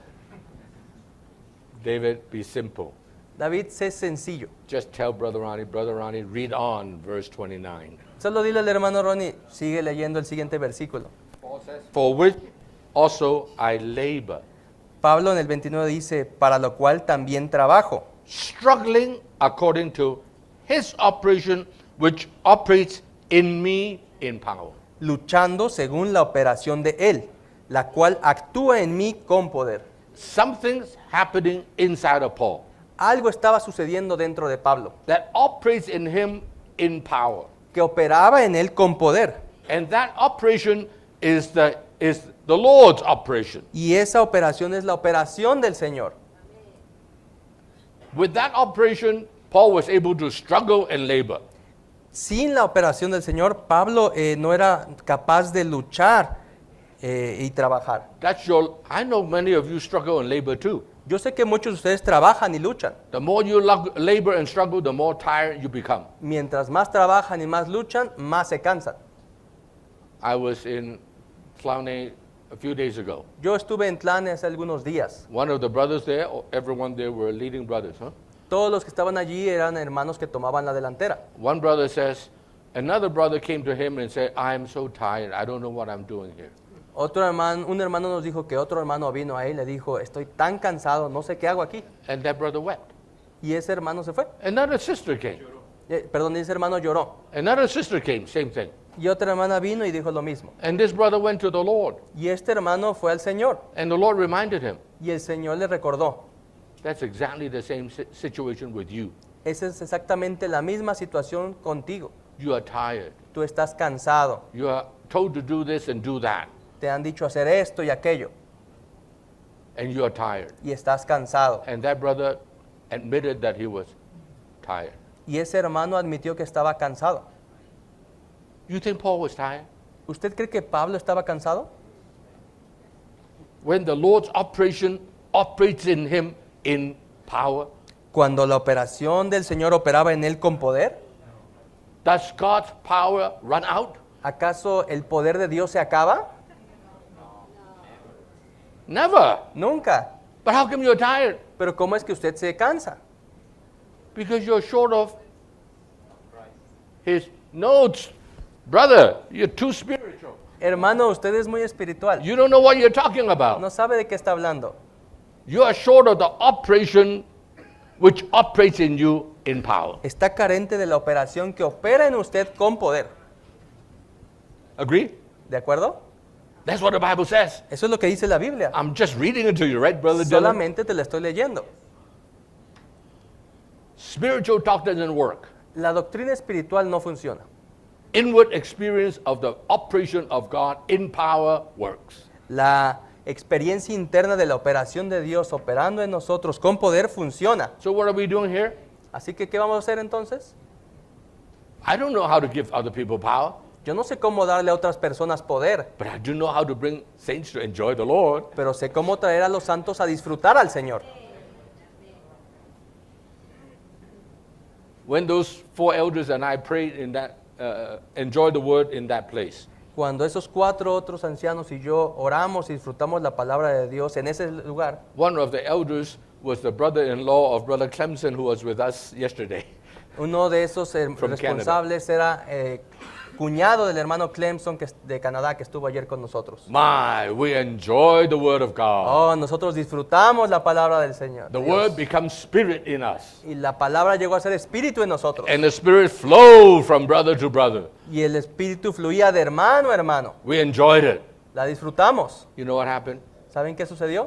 David, be simple. David, sé sencillo. Just tell Brother Ronnie, Brother Ronnie, read on verse twenty-nine. Solo dile al hermano Ronnie, sigue leyendo el siguiente versículo. For which also I labor, Pablo en el veintinueve dice, para lo cual también trabajo, struggling according to his operation, which operates in me in power. luchando según la operación de él, la cual actúa en mí con poder. Something's happening inside of Paul Algo estaba sucediendo dentro de Pablo, that operates in him in power. que operaba en él con poder. And that operation is the, is the Lord's operation. Y esa operación es la operación del Señor. With that operation, Paul was able to struggle and labor. Sin la operación del Señor, Pablo eh, no era capaz de luchar eh, y trabajar. That's your, I know many of you struggle and labor too. Yo sé que muchos de ustedes trabajan y luchan. The more you lug- labor and struggle, the more tired you become. Mientras más trabajan y más luchan, más se cansan. I was in Flaunay a few days ago. Yo estuve en Tlane hace algunos días. One of the brothers there, or everyone there were leading brothers, huh? Todos los que estaban allí eran hermanos que tomaban la delantera. One brother says, another brother came to him and said, I'm so tired, I don't know what I'm doing here. Otro hermano, un hermano nos dijo que otro hermano vino ahí y le dijo, estoy tan cansado, no sé qué hago aquí. And that brother wept. Y ese hermano se fue. Another sister came. Eh, perdón, ese hermano lloró. Another sister came, same thing. Y otra hermana vino y dijo lo mismo. And this brother went to the Lord. Y este hermano fue al Señor. And the Lord reminded him, Y el Señor le recordó, that's exactly the same si- situation with you. esa es exactamente la misma situación contigo. You are tired. Tú estás cansado. You are told to do this and do that. Te han dicho hacer esto y aquello. And you are tired. Y estás cansado. And that brother admitted that he was tired. Y ese hermano admitió que estaba cansado. You think Paul was tired? ¿Usted cree que Pablo estaba cansado? When the Lord's operation operates in him in power, Cuando la operación del Señor operaba en él con poder, does God's power run out? ¿acaso el poder de Dios se acaba? Never. Nunca. But how come you're tired? Pero ¿cómo es que usted se cansa? Because you're short of his notes. Brother, you're too spiritual. Hermano, usted es muy espiritual. You don't know what you're talking about. No sabe de qué está hablando. You are short of the operation which operates in you in power. Está carente de la operación que opera en usted con poder. Agree? ¿De acuerdo? That's what the Bible says. Eso es lo que dice la Biblia. I'm just reading it to you, right, Brother Dylan? Solamente te la estoy leyendo. Spiritual talk doesn't work. La doctrina espiritual no funciona. Inward experience of the operation of God in power works. La experiencia interna de la operación de Dios operando en nosotros con poder funciona. So what are we doing here? Así que, ¿qué vamos a hacer entonces? I don't know how to give other people power, Yo no sé cómo darle a otras personas poder, but I do know how to bring saints to enjoy the Lord. pero sé cómo traer a los santos a disfrutar al Señor. When those four elders and I prayed in that, uh, enjoyed the word in that place, Cuando esos cuatro otros ancianos y yo oramos y disfrutamos la palabra de Dios en ese lugar, one of the elders was the brother-in-law of Brother Clemson who was with us yesterday. uno de esos eh, From responsables era eh, cuñado del hermano Clemson que es de Canadá que estuvo ayer con nosotros. My, we enjoy the word of God. Oh, nosotros disfrutamos la palabra del Señor. The Dios. word becomes spirit in us. Y la palabra llegó a ser espíritu en nosotros. And the spirit flowed from brother to brother. Y el espíritu fluía de hermano a hermano. We enjoyed it. La disfrutamos. You know what happened? ¿Saben qué sucedió?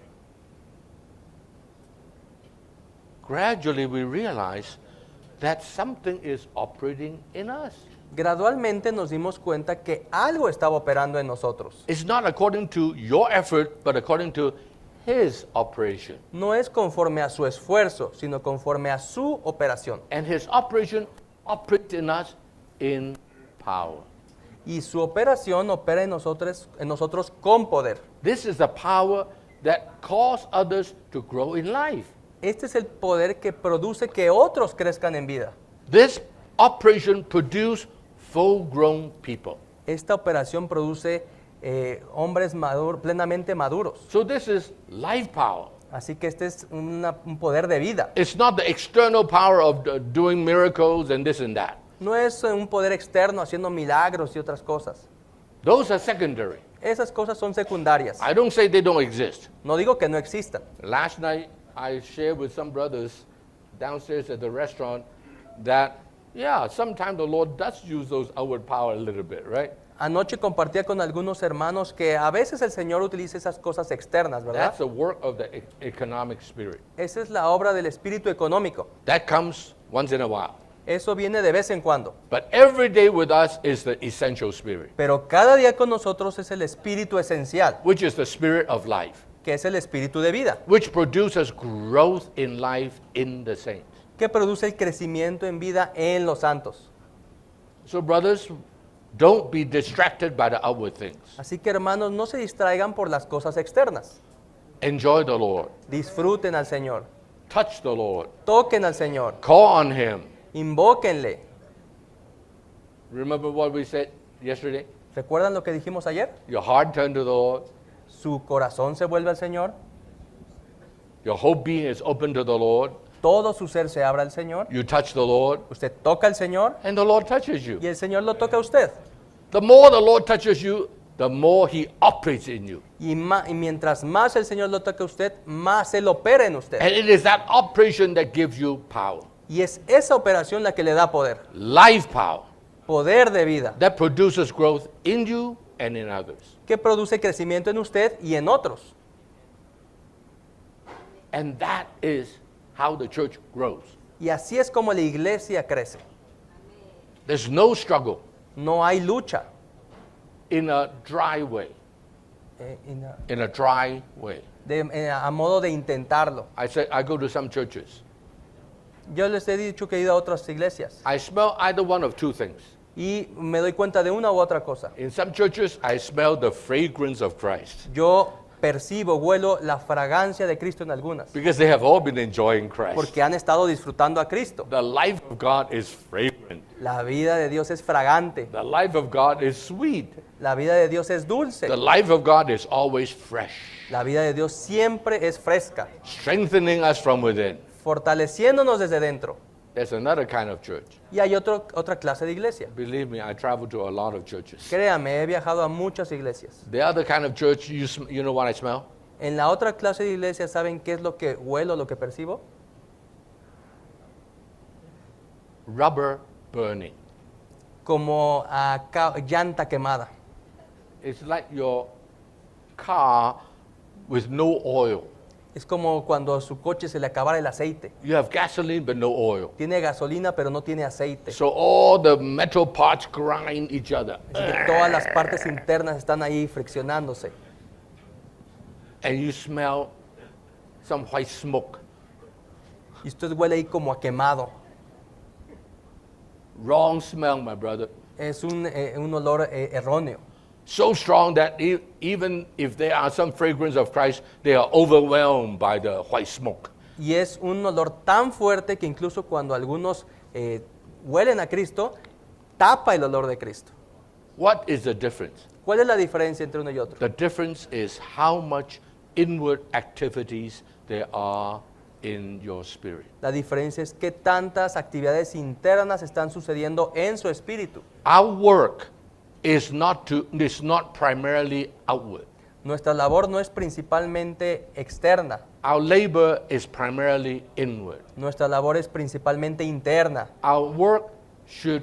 Gradually we realized that something is operating in us. Gradualmente nos dimos cuenta que algo estaba operando en nosotros. It's not according to your effort, but according to His operation. No es conforme a su esfuerzo, sino conforme a su operación. And His operation operates in us in power. Y su operación opera en nosotros, en nosotros con poder. This is the power that causes others to grow in life. Este es el poder que produce que otros crezcan en vida. This operation produces full-grown people. Esta operación produce eh, hombres madur- plenamente maduros. So this is life power. Así que este es una- un poder de vida. It's not the external power of uh, doing miracles and this and that. No es eh, un poder externo haciendo milagros y otras cosas. Those are secondary. Esas cosas son secundarias. I don't say they don't exist. No digo que no existan. Last night, I shared with some brothers downstairs at the restaurant that, yeah, sometimes the Lord does use those outward power a little bit, right? Anoche compartía con algunos hermanos que a veces el Señor utiliza esas cosas externas, ¿verdad? That's the work of the e- economic spirit. Esa es la obra del espíritu económico. That comes once in a while. Eso viene de vez en cuando. But every day with us is the essential spirit, Pero cada día con nosotros es el espíritu esencial, which is the spirit of life, que es el espíritu de vida, which produces growth in life in the saints. que produce el crecimiento en vida en los santos. So, brothers, don't be distracted by the outward things. Así que hermanos, no se distraigan por las cosas externas. Enjoy the Lord. Disfruten al Señor, Touch the Lord. toquen al Señor, Call on Him. invóquenle. Remember what we said yesterday? ¿Recuerdan lo que dijimos ayer? Your heart turned to the Lord. Su corazón se vuelve al Señor, Your whole being is open to the Lord. todo su ser se abre al Señor, You touch the Lord, usted toca al Señor and the Lord touches you. y el Señor lo toca a usted. The more the Lord touches you, the more He operates in you. Y, ma- y mientras más el Señor lo toca a usted, más Él opera en usted. And it is that operation that gives you power. Y es esa operación la que le da poder, Life power poder de vida, that produces growth in you and in others. que produce crecimiento en usted y en otros. And that is how the church grows. Y así es como la iglesia crece. There's no struggle No hay lucha. in a dry way. eh, en a- In a dry way. de- eh, a modo de intentarlo. I say I go to some churches. Yo les he dicho que he ido a otras iglesias I smell either one of two things. y me doy cuenta de una u otra cosa. In some churches, I smell the fragrance of Christ Yo percibo, huelo la fragancia de Cristo en algunas, because they have all been enjoying Christ. porque han estado disfrutando a Cristo. The life of God is fragrant. La vida de Dios es fragante, The life of God is sweet. la vida de Dios es dulce, The life of God is always fresh, la vida de Dios siempre es fresca, strengthening us from within. fortaleciéndonos desde dentro. There's another kind of church. Y hay otro, otra clase de iglesia. Believe me, I travel to a lot of churches. Créame, he viajado a muchas iglesias. The other kind of church, you, sm- you know what I smell? En la otra clase de iglesia, ¿saben qué es lo que huelo, lo que percibo? Rubber burning. Como a ca- llanta quemada. It's like your car with no oil. Es como cuando a su coche se le acabara el aceite. You have gasoline but no oil. Tiene gasolina, pero no tiene aceite. So all the metal parts grind each other. Así que todas las partes internas están ahí friccionándose. And you smell some white smoke. Y usted huele ahí como a quemado. Wrong smell, my brother. Es un, eh, un olor eh, erróneo. So strong that e- even if there are some fragrance of Christ, they are overwhelmed by the white smoke. Y es un olor tan fuerte que incluso cuando algunos eh, huelen a Cristo, tapa el olor de Cristo. What is the difference? ¿Cuál es la diferencia entre uno y otro? The difference is how much inward activities there are in your spirit. La diferencia es qué tantas actividades internas están sucediendo en su espíritu. Our work is not to is not primarily outward. Nuestra labor no es principalmente externa, Our labor is primarily inward. nuestra labor es principalmente interna. Our work should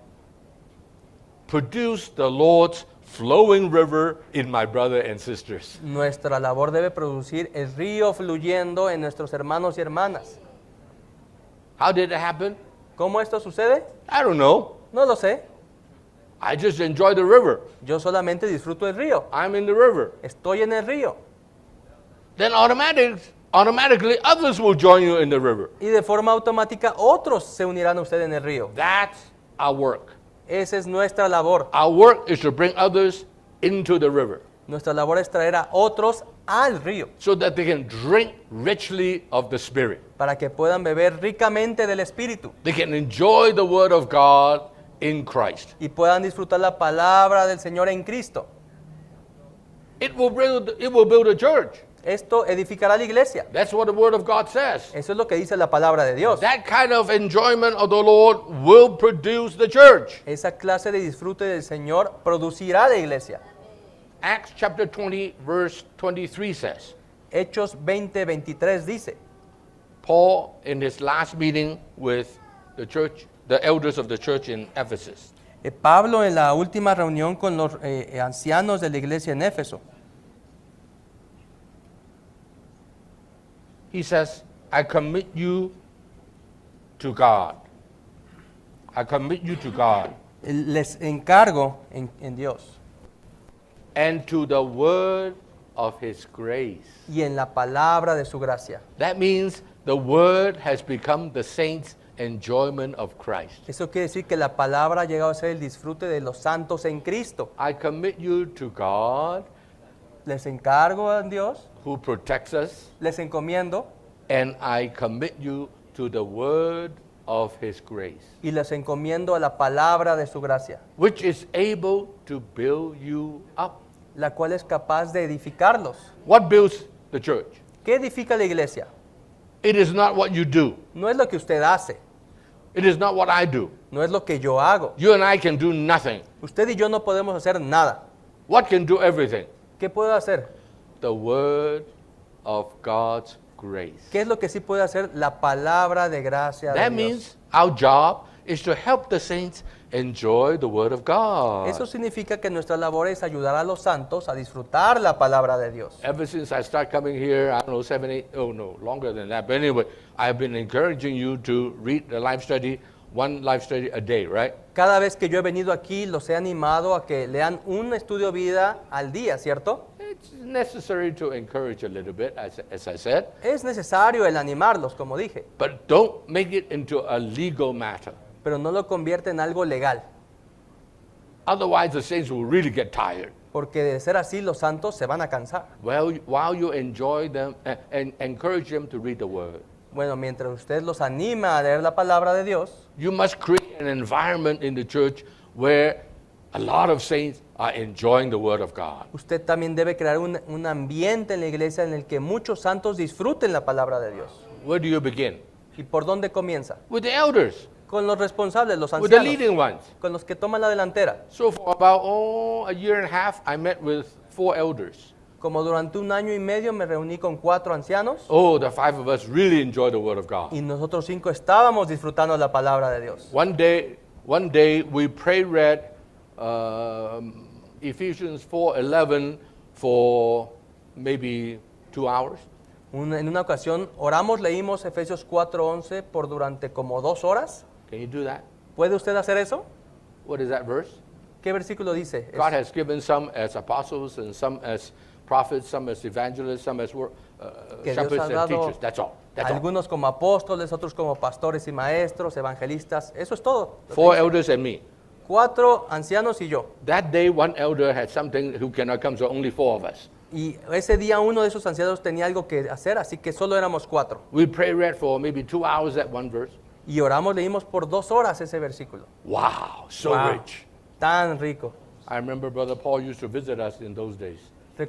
produce the Lord's flowing river in my brother and sisters. Nuestra labor debe producir el río fluyendo en nuestros hermanos y hermanas. How did it happen? ¿Cómo esto sucede? I don't know. No lo sé. I just enjoy the river. Yo solamente disfruto el río. I'm in the river. Estoy en el río. Then automatic, automatically others will join you in the river. Y de forma automática otros se unirán a usted en el río. That's our work. Esa es nuestra labor. Our work is to bring others into the river Nuestra labor es traer a otros al río so that they can drink richly of the Spirit. para que puedan beber ricamente del Espíritu They can enjoy the Word of God in Christ. y puedan disfrutar la palabra del Señor en Cristo. It will build, it will build a church. Esto edificará la iglesia. That's what the Word of God says. Eso es lo que dice la palabra de Dios. That kind of enjoyment of the Lord will produce the church. Esa clase de disfrute del Señor producirá la iglesia. Acts chapter twenty, verse twenty-three says, Hechos veinte veintitrés dice, Paul, in his last meeting with the church, the elders of the church in Ephesus, eh, Pablo en la última reunión con los eh, ancianos de la iglesia en Éfeso, he says, I commit you to God. I commit you to God les encargo en, en Dios and to the word of his grace. y en la palabra de su gracia. That means the word has become the saints' enjoyment of Christ. Eso quiere decir que la palabra ha llegado a ser el disfrute de los santos en Cristo. I commit you to God Les encargo a Dios, who protects us, les encomiendo and I commit you to the word of his grace, y les encomiendo a la palabra de su gracia, which is able to build you up. la cual es capaz de edificarlos. What builds the church? ¿Qué edifica la iglesia? It is not what you do. No es lo que usted hace, It is not what I do. no es lo que yo hago. You and I can do nothing. Usted y yo no podemos hacer nada. What can do everything? ¿Qué puedo hacer? The word of God's grace. ¿Qué es lo que sí puede hacer? La palabra de gracia de That Dios. means our job is to help the saints enjoy the word of God. Eso significa que nuestra labor es ayudar a los santos a disfrutar la palabra de Dios. Ever since I started coming here, I don't know, seven, eight, oh no, longer than that. But anyway, I've been encouraging you to read the life study, one life study a day, right? Cada vez que yo he venido aquí, los he animado a que lean un estudio vida al día, ¿cierto? It's necessary to encourage a little bit, as, as I said, Es necesario el animarlos, como dije, but don't make it into a legal matter. pero no lo convierte en algo legal, Otherwise, the saints will really get tired. porque de ser así los santos se van a cansar. Well, while you enjoy them uh, and encourage them to read the word, Bueno, mientras usted los anima a leer la palabra de Dios, you must create an environment in the church where a lot of saints are enjoying the word of God. usted también debe crear un, un ambiente en la iglesia en el que muchos santos disfruten la palabra de Dios. Where do you begin? ¿Y por dónde comienza? With the elders, Con los responsables, los with the ancianos, leading ones. con los que toman la delantera. So for about oh, a year and a half, I met with four elders. Como durante un año y medio me reuní con cuatro ancianos Oh, the five of us really enjoyed the Word of God. y nosotros cinco estábamos disfrutando la palabra de Dios. One day, one day we pray read um, Ephesians four eleven for maybe two hours. Una- en una ocasión oramos, leímos Efesios cuatro once por durante como dos horas. Can you do that? ¿Puede usted hacer eso? What is that verse? ¿Qué versículo dice? Es- God has given some as apostles and some as prophets, some as evangelists, some as wor- uh, Que Dios shepherds ha and dado teachers. That's all. That's all. algunos como apóstoles, otros como pastores y maestros, evangelistas. Eso es todo. lo que Four dice. elders and me. Cuatro ancianos y yo. That day, one elder had something who cannot come, so only four of us. Y ese día uno de esos ancianos tenía algo que hacer, así que solo éramos cuatro. We pray read for maybe two hours that one verse. Y oramos, leímos por dos horas ese versículo. Wow, so Wow, rich. Tan rico. I remember Brother Paul used to visit us in those days. Rec-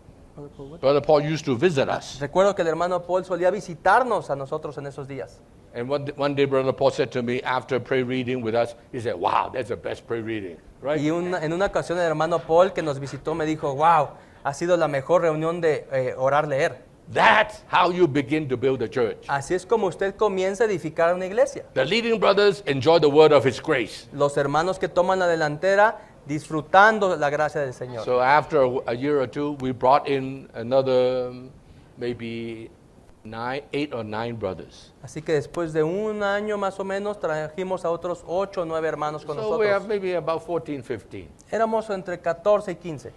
Brother Paul used to visit us. Recuerdo que el hermano Paul solía visitarnos a nosotros en esos días. And one, one day, Brother Paul said to me after prayer reading with us, he said, wow, that's the best prayer reading, right? Y una- en una ocasión el hermano Paul que nos visitó me dijo, wow, ha sido la mejor reunión de eh, orar, leer. That's how you begin to build a church. Así es como usted comienza a edificar una iglesia. The leading brothers enjoy the word of his grace. Los hermanos que toman la delantera disfrutando la gracia del Señor. So after a, a year or two, we brought in another um, maybe nine, eight or nine brothers. Así que después de un año más o menos trajimos a otros ocho o nueve hermanos con So we have nosotros. maybe about fourteen, fifteen. Éramos entre catorce y quince.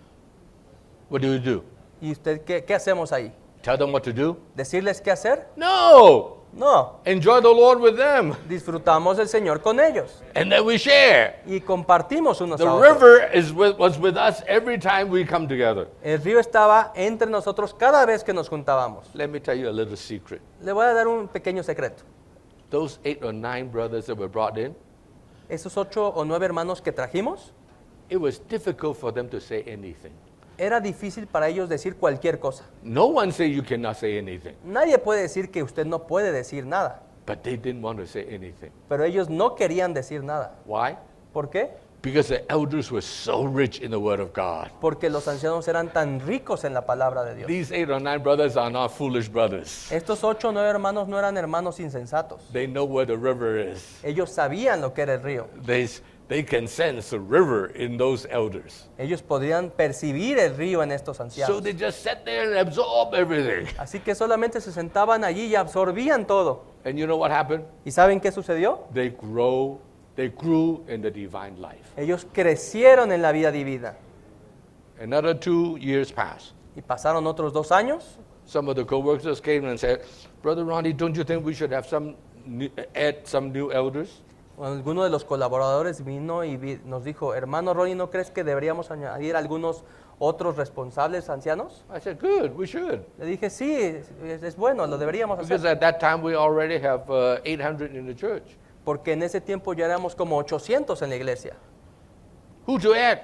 What do we do? ¿Y usted qué, qué hacemos ahí? Tell them what to do? ¿Decirles qué hacer? No! No. Enjoy the Lord with them. Disfrutamos del Señor con ellos And then we share. y compartimos unos The a otros. river is with, was with us every time we come together. El río estaba entre nosotros cada vez que nos juntábamos. Let me tell you a little secret. Le voy a dar un pequeño secreto. Those eight or nine brothers that were brought in, Esos ocho o nueve hermanos que trajimos, it was difficult for them to say anything. era difícil para ellos decir cualquier cosa. No one say you cannot say anything, Nadie puede decir que usted no puede decir nada, but they didn't want to say anything. pero ellos no querían decir nada. Why? ¿Por qué? Because the elders were so rich in the word of God. Porque los ancianos eran tan ricos en la palabra de Dios. These eight or nine brothers are not foolish brothers. Estos ocho o nueve hermanos no eran hermanos insensatos. They know where the river is. Ellos sabían lo que era el río. They, they can sense the river in those elders. Ellos podrían percibir el río en estos So ancianos. they just sat there and absorb everything. Así que solamente se sentaban allí y absorbían todo. And you know what happened? ¿Y saben qué sucedió? They grow, they grew in the divine life. Ellos crecieron en la vida divina. Another two years passed. Y pasaron otros dos años. Some of the co-workers came and said, Brother Ronnie, don't you think we should have some, new, add some new elders? Alguno de los colaboradores vino y vi- nos dijo, hermano Ronnie, ¿no crees que deberíamos añadir algunos otros responsables ancianos? I said, good, we should. Le dije, sí, es, es bueno, lo deberíamos Because hacer. at that time we already have uh, eight hundred in the church. Porque en ese tiempo ya éramos como ochocientos en la iglesia. Who to add?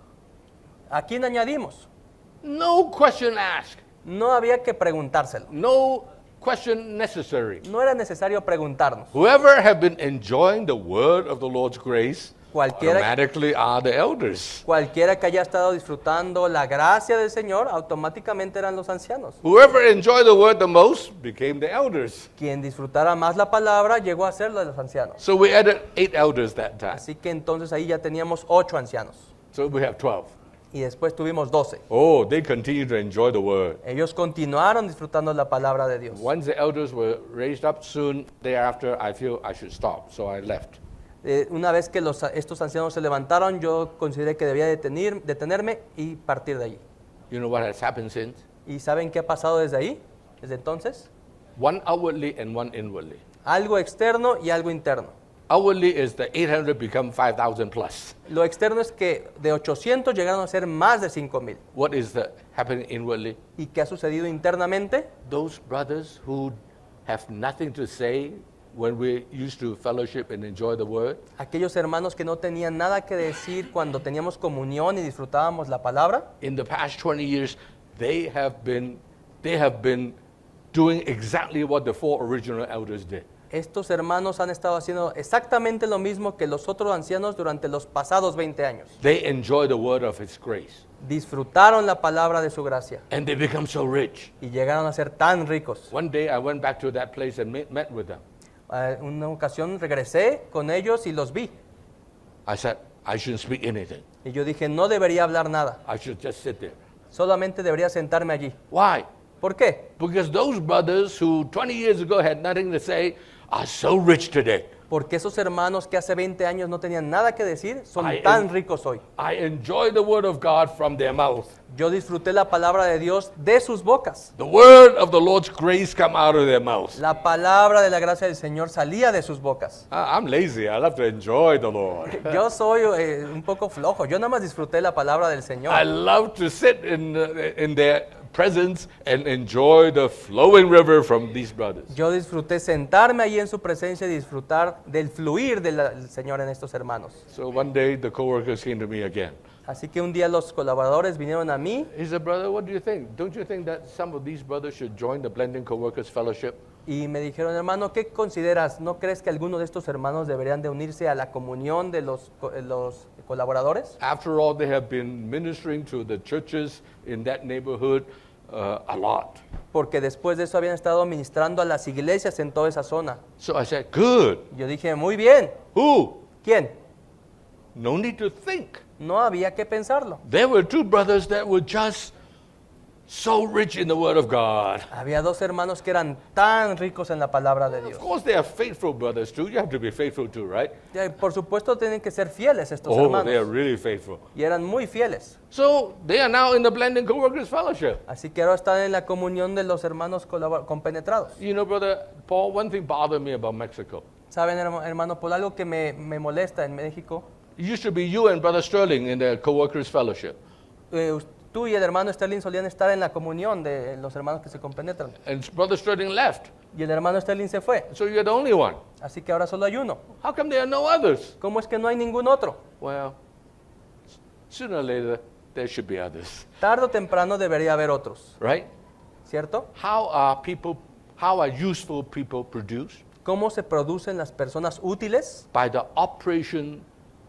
¿A quién añadimos? No question asked. No había que preguntárselo. No question necessary. No era necesario preguntarnos. Whoever have been enjoying the word of the Lord's grace Cualquiera, automatically are the elders. cualquiera que haya estado disfrutando la gracia del Señor, automáticamente eran los ancianos. Whoever enjoyed the word the most became the elders. Quien disfrutara más la palabra llegó a ser de los ancianos. So we added eight elders that time. Así que entonces ahí ya teníamos ocho ancianos. So we have twelve. Y después tuvimos doce. Oh, they continue to enjoy the word. Ellos continuaron disfrutando la palabra de Dios. Once the elders were raised up soon thereafter, I feel I should stop. So I left. Eh, una vez que los, estos ancianos se levantaron, yo consideré que debía detenir, detenerme y partir de allí. You know what has happened since? ¿Y saben qué ha pasado desde ahí? Desde entonces. One outwardly and one inwardly. Algo externo y algo interno. Outwardly is the eight hundred become five thousand plus. Lo externo es que de ochocientos llegaron a ser más de cinco mil. What is the happening inwardly? ¿Y qué ha sucedido internamente? Those brothers who have nothing to say when we used to fellowship and enjoy the word, Aquellos hermanos que no tenían nada que decir cuando teníamos comunión y disfrutábamos la palabra, in the past twenty years, they have been they have been doing exactly what the four original elders did. Estos hermanos han estado haciendo exactamente lo mismo que los otros ancianos durante los pasados veinte años. They enjoy the word of His grace. Disfrutaron la palabra de su gracia And they become so rich. y llegaron a ser tan ricos. One day I went back to that place and met, met with them. Eh, una ocasión regresé con ellos y los vi. I said, I shouldn't speak anything. Y yo dije, no debería hablar nada. I should just sit there. Solamente debería sentarme allí. Why? ¿Por qué? Because those brothers who twenty years ago had nothing to say are so rich today. Porque esos hermanos que hace veinte años no tenían nada que decir, son I tan am- ricos hoy. I enjoy the word of God from their mouth. Yo disfruté la palabra de Dios de sus bocas. The word of the Lord's grace come out of their mouth. La palabra de la gracia del Señor salía de sus bocas. I- I'm lazy. I love to enjoy the Lord. Yo soy eh, un poco flojo. Yo nada más disfruté la palabra del Señor. I love to sit in, uh, in their presence and enjoy the flowing river from these brothers. Yo disfruté sentarme allí en su presencia y disfrutar del fluir del del Señor en estos hermanos. So one day the coworkers came to me again. Así que un día los colaboradores vinieron a mí He said, brother, what do you think? Don't you think that some of these brothers should join the Blending Coworkers Fellowship? y me dijeron, hermano, ¿qué consideras? ¿No crees que alguno de estos hermanos deberían de unirse a la comunión de los, co- eh, los colaboradores? After all, they have been ministering to the churches in that neighborhood uh, a lot. Porque después de eso habían estado ministrando a las iglesias en toda esa zona. So I said, good. Yo dije, muy bien. Who? ¿Quién? No need to think. No había que pensarlo. There were two brothers that were just so rich in the Word of God. Había dos hermanos que eran tan ricos en la palabra de Of Dios. course, they are faithful brothers too. You have to be faithful too, right? Ya, Por supuesto tienen que ser fieles estos Oh, they are hermanos. really faithful. Y eran muy fieles. So they are now in the Blending Coworkers Fellowship. Así que ahora están en la comunión de los hermanos colabor- compenetrados. You know, brother Paul, one thing bothered me about Mexico. Saben, herma- hermano, por algo que me, me molesta en México, It used to be you and Brother Sterling in the Coworkers Fellowship. eh, us- tú y el hermano Sterling solían estar en la comunión de los hermanos que se compenetran. And Brother Sterling left. Y el hermano Sterling se fue. So you're the only one. Así que ahora solo hay uno. How come there are no others? ¿Cómo es que no hay ningún otro? Well, sooner or later, there should be others, Tarde o temprano debería haber otros, right? ¿cierto? How are people, how are useful people produced? ¿Cómo se producen las personas útiles? By the operation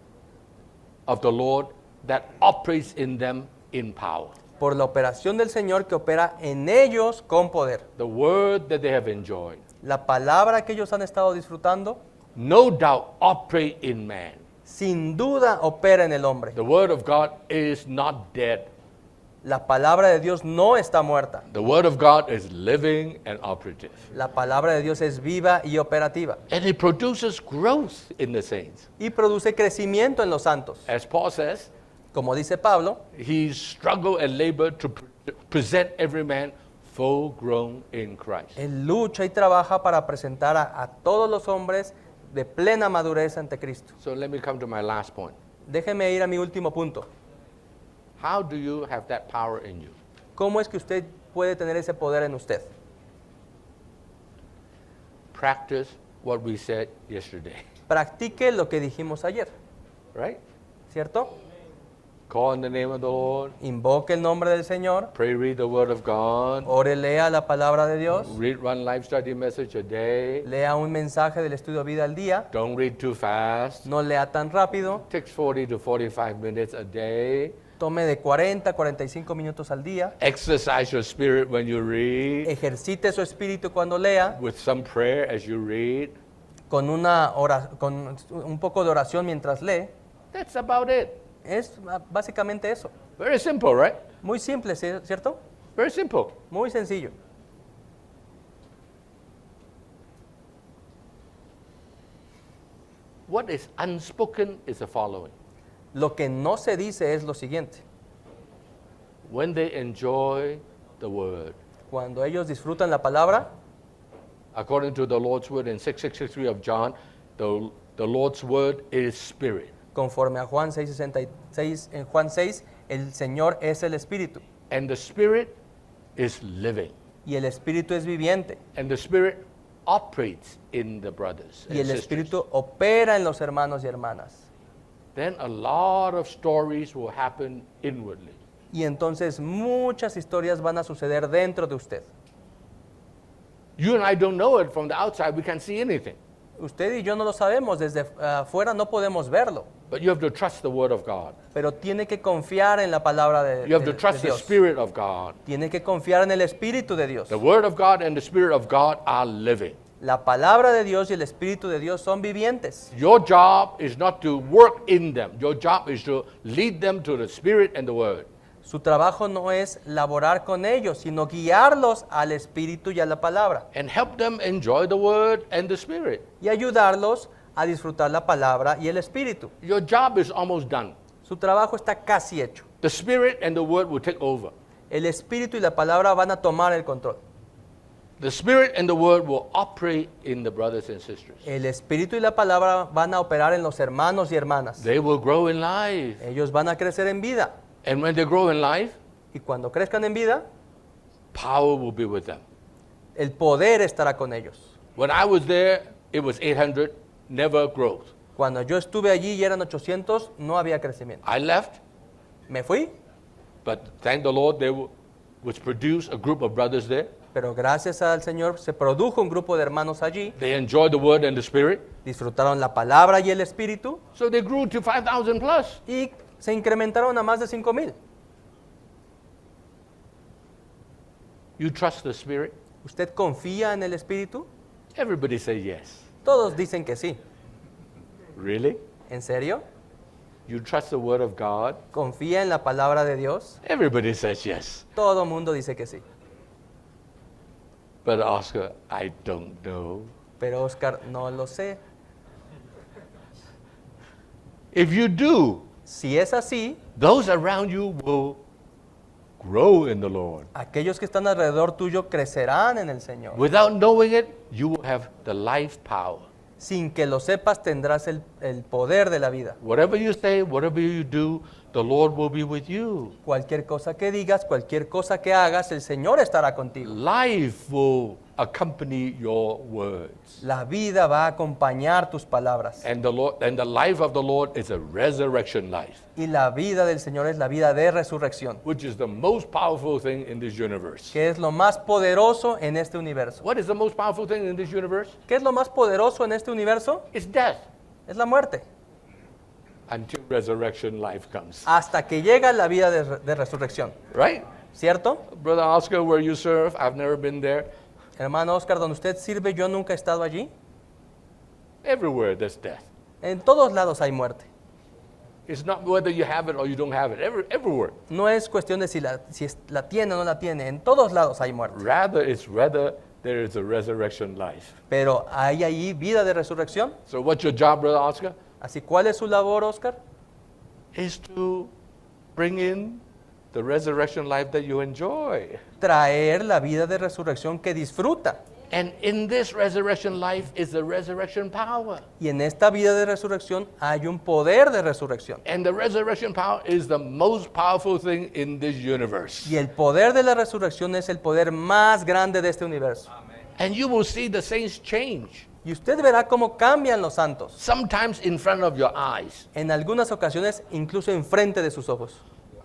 of the Lord that operates in them in power. Por la operación del Señor que opera en ellos con poder. The word that they have enjoyed, La palabra que ellos han estado disfrutando, no doubt operate in man. sin duda opera en el hombre. The word of God is not dead. La palabra de Dios no está muerta. The word of God is living and operative. La palabra de Dios es viva y operativa. And it produces growth in the saints. Y produce crecimiento en los santos. As Paul says, Como dice Pablo, he struggled and labored to pre- present every man full grown in Christ. Él lucha y trabaja para presentar a, a todos los hombres de plena madurez ante Cristo. So let me come to my last point. Déjeme ir a mi último punto. How do you have that power in you? ¿Cómo es que usted puede tener ese poder en usted? Practice what we said yesterday, Practique lo que dijimos ayer, right? ¿cierto? Call in the name of the Lord, Invoque el nombre del Señor, pray, read the word of God, ore, lea la palabra de Dios, read one life study message a day. lea un mensaje del estudio vida al día, Don't read too fast. no lea tan rápido, Takes forty to forty-five minutes a day. tome de cuarenta a cuarenta y cinco minutos al día, Exercise your spirit when you read, ejercite su espíritu cuando lea, with some prayer as you read. con, una ora- con un poco de oración mientras lee. That's about it. Es ah, básicamente eso. Very simple, right? Muy simple, ¿sí- ¿cierto? Very simple. Muy sencillo. What is unspoken is the following. Lo que no se dice es lo siguiente. When they enjoy the word, Cuando ellos disfrutan la palabra, according to the Lord's word in six sixty-three of John, the, the Lord's word is spirit. conforme a Juan seis sesenta y seis, en Juan seis, el Señor es el Espíritu And the spirit is living. y el Espíritu es viviente And the spirit operates in the brothers y and el sisters. Espíritu opera en los hermanos y hermanas. Then a lot of stories will happen inwardly. Y entonces muchas historias van a suceder dentro de usted. You and I don't know it from the outside. We can't see anything. Usted y yo no lo sabemos, desde afuera no podemos verlo. But you have to trust the Word of God. Pero tiene que confiar en la palabra de, You have de- to trust de the Dios. Spirit of God. Tiene que confiar en el Espíritu de Dios. The Word of God and the Spirit of God are living. La palabra de Dios y el Espíritu de Dios son vivientes. Your job is not to work in them. Your job is to lead them to the Spirit and the Word. Su trabajo no es laborar con ellos, sino guiarlos al Espíritu y a la palabra. And help them enjoy the Word and the Spirit. Y ayudarlos a disfrutar la palabra y el Espíritu. Your job is almost done. Su trabajo está casi hecho. The Spirit and the Word will take over. El Espíritu y la palabra van a tomar el control. The Spirit and the Word will operate in the brothers and sisters. El Espíritu y la palabra van a operar en los hermanos y hermanas. They will grow in life. Ellos van a crecer en vida. And when they grow in life, Y cuando crezcan en vida, power will be with them. el poder estará con ellos. When I was there, it was eight hundred, never growth. Cuando yo estuve allí y eran ochocientos, no había crecimiento. I left, Me fui, but thank the Lord, there was produced a group of brothers there. pero gracias al Señor se produjo un grupo de hermanos allí. They enjoyed the Word and the Spirit. Disfrutaron la palabra y el Espíritu So they grew to five thousand plus. y se incrementaron a más de cinco mil. You trust the Spirit? ¿Usted confía en el Espíritu? Everybody say yes. Todos dicen que sí. Really? ¿En serio? You trust the Word of God? ¿Confía en la palabra de Dios? Everybody says yes. Todo mundo dice que sí. But Oscar, I don't know. Pero Oscar, no lo sé. If you do, Si es así, those around you will grow in the Lord. aquellos que están alrededor tuyo crecerán en el Señor. Without knowing it, you will have the life power. Sin que lo sepas, tendrás el, el poder de la vida. Whatever you say, whatever you do, the Lord will be with you. Cualquier cosa que digas, cualquier cosa que hagas, el Señor estará contigo. Life will accompany your words. La vida va a acompañar tus palabras. And the Lord and the life of the Lord is a resurrection life, Y la vida del Señor es la vida de resurrección, which is the most powerful thing in this universe. que es lo más poderoso en este universo. What is the most powerful thing in this universe? ¿Qué es lo más poderoso en este universo? It's death. Es la muerte. Until resurrection life comes. Hasta que llega la vida de, de resurrección. Right? ¿Cierto? Brother Oscar, where you serve, I've never been there. Hermano Oscar, donde usted sirve, yo nunca he estado allí. Everywhere there's death. En todos lados hay muerte. It's not whether you have it or you don't have it. Every, everywhere. No es cuestión de si la, si es- la tiene o no la tiene. En todos lados hay muerte. Rather, it's whether there is a resurrection life. Pero ¿hay ahí vida de resurrección? So what's your job, Brother Oscar? Así, ¿cuál es su labor, Oscar? Is to bring in the resurrection life that you enjoy. Traer la vida de resurrección que disfruta. And in this resurrection life is the resurrection power. Y en esta vida de resurrección hay un poder de resurrección. And the resurrection power is the most powerful thing in this universe. Y el poder de la resurrección es el poder más grande de este universo. And you will see the saints change. Y usted verá cómo cambian los santos. Sometimes in front of your eyes. En algunas ocasiones, incluso enfrente de sus ojos.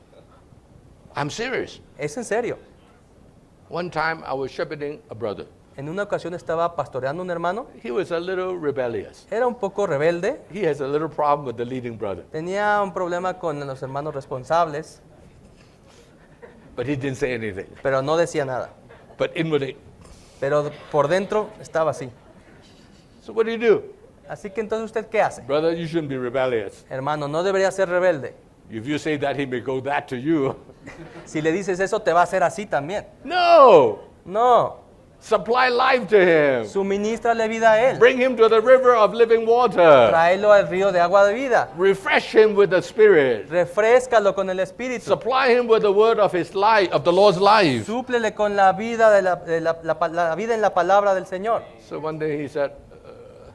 I'm serious. Es en serio. One time I was shepherding a brother. En una ocasión estaba pastoreando un hermano. He was a little rebellious. Era un poco rebelde. He has a little problem with the leading brother. Tenía un problema con los hermanos responsables. But he didn't say anything. Pero no decía nada. But inwardly. Pero por dentro estaba así. So what do you do? Así que entonces, ¿usted qué hace? Brother, you shouldn't be rebellious. Hermano, no debería ser rebelde. If you say that, he may go that to you. Si le dices eso, te va a hacer así también. No! No. Supply life to him. Suministrale vida a él. Bring him to the river of living water. Tráelo al río de agua de vida. Refresh him with the Spirit. Refréscalo con el Espíritu. Supply him with the word of his life, of the Lord's life. Súplele con la vida, de la, de la- la pa- la vida en la palabra del Señor. So one day he said, uh,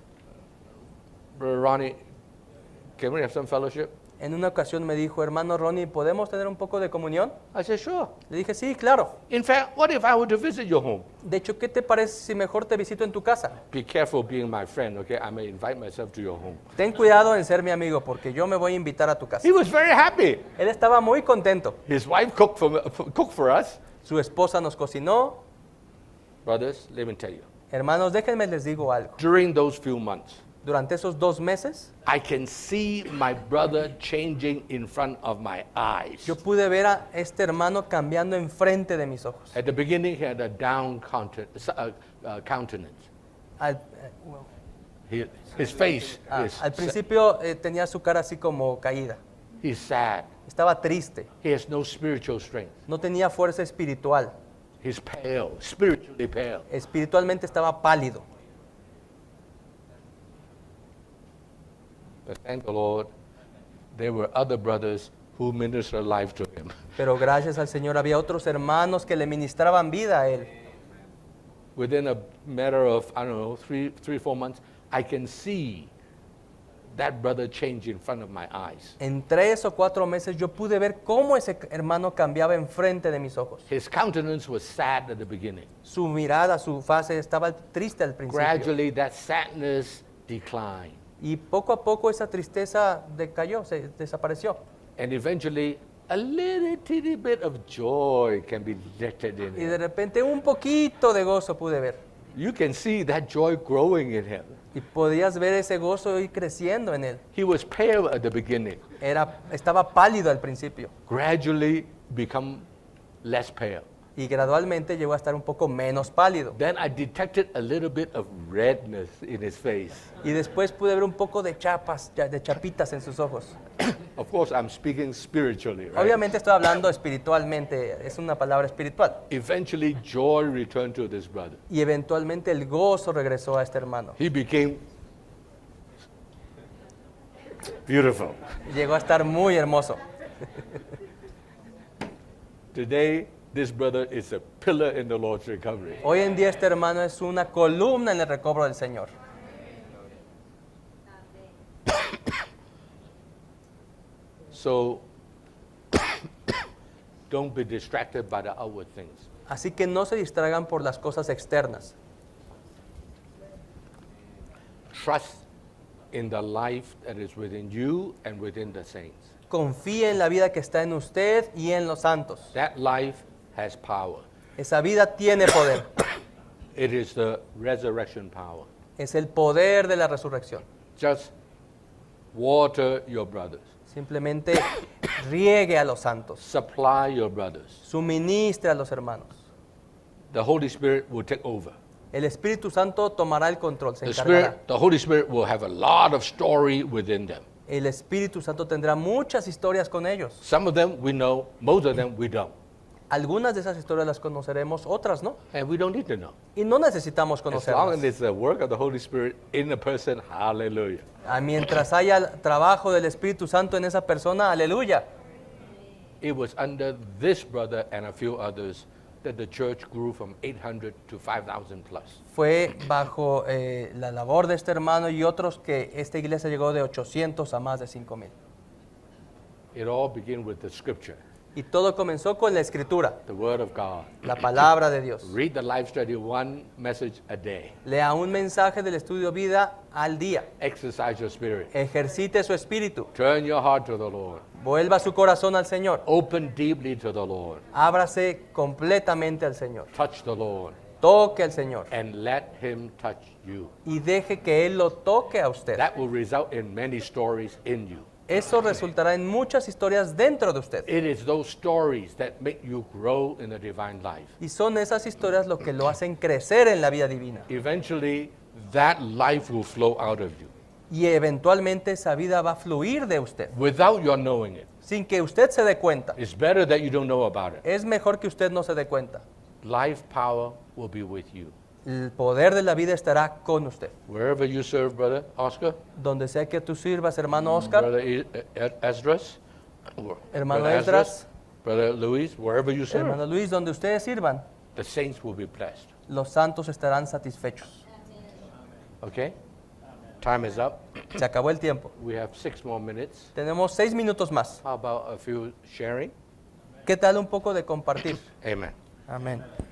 Brother Ronnie, can we have some fellowship? En una ocasión me dijo, hermano Ronnie, ¿podemos tener un poco de comunión? I said, sure. Le dije, sí, claro. In fact, what if I were to visit your home? De hecho, ¿qué te parece si mejor te visito en tu casa? Be careful being my friend, okay? I may invite myself to your home. Ten cuidado en ser mi amigo, porque yo me voy a invitar a tu casa. He was very happy. Él estaba muy contento. His wife cooked for, cooked for us. Su esposa nos cocinó, Brothers, let me tell you. Hermanos, déjenme les digo algo. During those few months, Durante esos dos meses, I can see my brother changing in front of my eyes. yo pude ver a este hermano cambiando enfrente de mis ojos. At the beginning, he had a down counten- uh, uh, countenance. Al, eh, well, He, his face ah, is al sa- principio eh, tenía su cara así como caída. he's sad. Estaba triste. He has no spiritual strength. No tenía fuerza espiritual. He's pale, spiritually pale. Espiritualmente estaba pálido. But thank the Lord, there were other brothers who ministered life to him. Pero gracias al Señor había otros hermanos que le ministraban vida a él. Within a matter of, I don't know, three, three, four months, I can see that brother change in front of my eyes. En tres o cuatro meses yo pude ver cómo ese hermano cambiaba enfrente de mis ojos. His countenance was sad at the beginning. Su mirada, su fase estaba triste al principio. Gradually, that sadness declined. Y poco a poco esa tristeza decayó, se desapareció. And eventually, a little teeny bit of joy can be detected in Y de him. repente un poquito de gozo pude ver. You can see that joy growing in him. Y podías ver ese gozo ir creciendo en él. He was pale at the beginning, Era, estaba pálido al principio. gradually become less pale. Y gradualmente llegó a estar un poco menos pálido. Then I detected a little bit of redness in his face. Y después pude ver un poco de chapas, ya- de chapitas en sus ojos. Of course, I'm speaking spiritually, right? Obviamente estoy hablando espiritualmente, es una palabra espiritual. Eventually, joy returned to this brother. Y eventualmente el gozo regresó a este hermano. He became beautiful. Llegó a estar muy hermoso. Today, this brother is a pillar in the Lord's recovery. Hoy en día este hermano es una columna en el recobro del Señor. So, don't be distracted by the outward things. Así que no se distraigan por las cosas externas. Trust in the life that is within you and within the saints. Confíe en la vida que está en usted y en los santos. That life has power. Esa vida tiene poder. It is the resurrection power. Es el poder de la resurrección. Just water your brothers. Simplemente riegue a los santos. Supply your brothers. Suministre a los hermanos. The Holy Spirit will take over. El Espíritu Santo tomará el control, se The encargará. Spirit, the Holy Spirit will have a lot of story within them. El Espíritu Santo tendrá muchas historias con ellos. Some of them we know, most of them we don't. Algunas de esas historias las conoceremos, otras no. And we don't need to know. Y no necesitamos As long as conocerlas. it's the work of the Holy Spirit in the person, hallelujah. Ah, Mientras haya trabajo del Espíritu Santo en esa persona, aleluya. It was under this brother and a few others that the church grew from eight hundred to five thousand plus. Fue bajo eh, la labor de este hermano y otros que esta iglesia llegó de ochocientos a más de cinco mil. It all began with the scripture, Y todo comenzó con la Escritura, the word of God. la palabra de Dios. Read the life study, one message a day. Lea un mensaje del estudio vida al día. Exercise your spirit. Ejercite su espíritu. Turn your heart to the Lord. Vuelva su corazón al Señor. Open deeply to the Lord. Ábrase completamente al Señor. Touch the Lord. Toque al Señor. And let him touch you. Y deje que Él lo toque a usted. That will result in many stories in you. Eso resultará en muchas historias dentro de usted. It is those stories that make you grow in the divine life. Y son esas historias lo que lo hacen crecer en la vida divina. Eventually, that life will flow out of you Y eventualmente esa vida va a fluir de usted, without your knowing it. sin que usted se dé cuenta. It's better that you don't know about it. Es mejor que usted no se dé cuenta. Life power will be with you. El poder de la vida estará con usted. Wherever you serve, Brother Oscar, Donde sea que tú sirvas, hermano Oscar, Brother E- E- Esdras, hermano Brother Esdras, Brother Luis, wherever you serve, hermano Luis, donde ustedes sirvan, the saints will be blessed. los santos estarán satisfechos. Okay? Time is up. Se acabó el tiempo. We have six more minutes. Tenemos seis minutos más. How about a few sharing? ¿Qué tal un poco de compartir? Amen. Amén.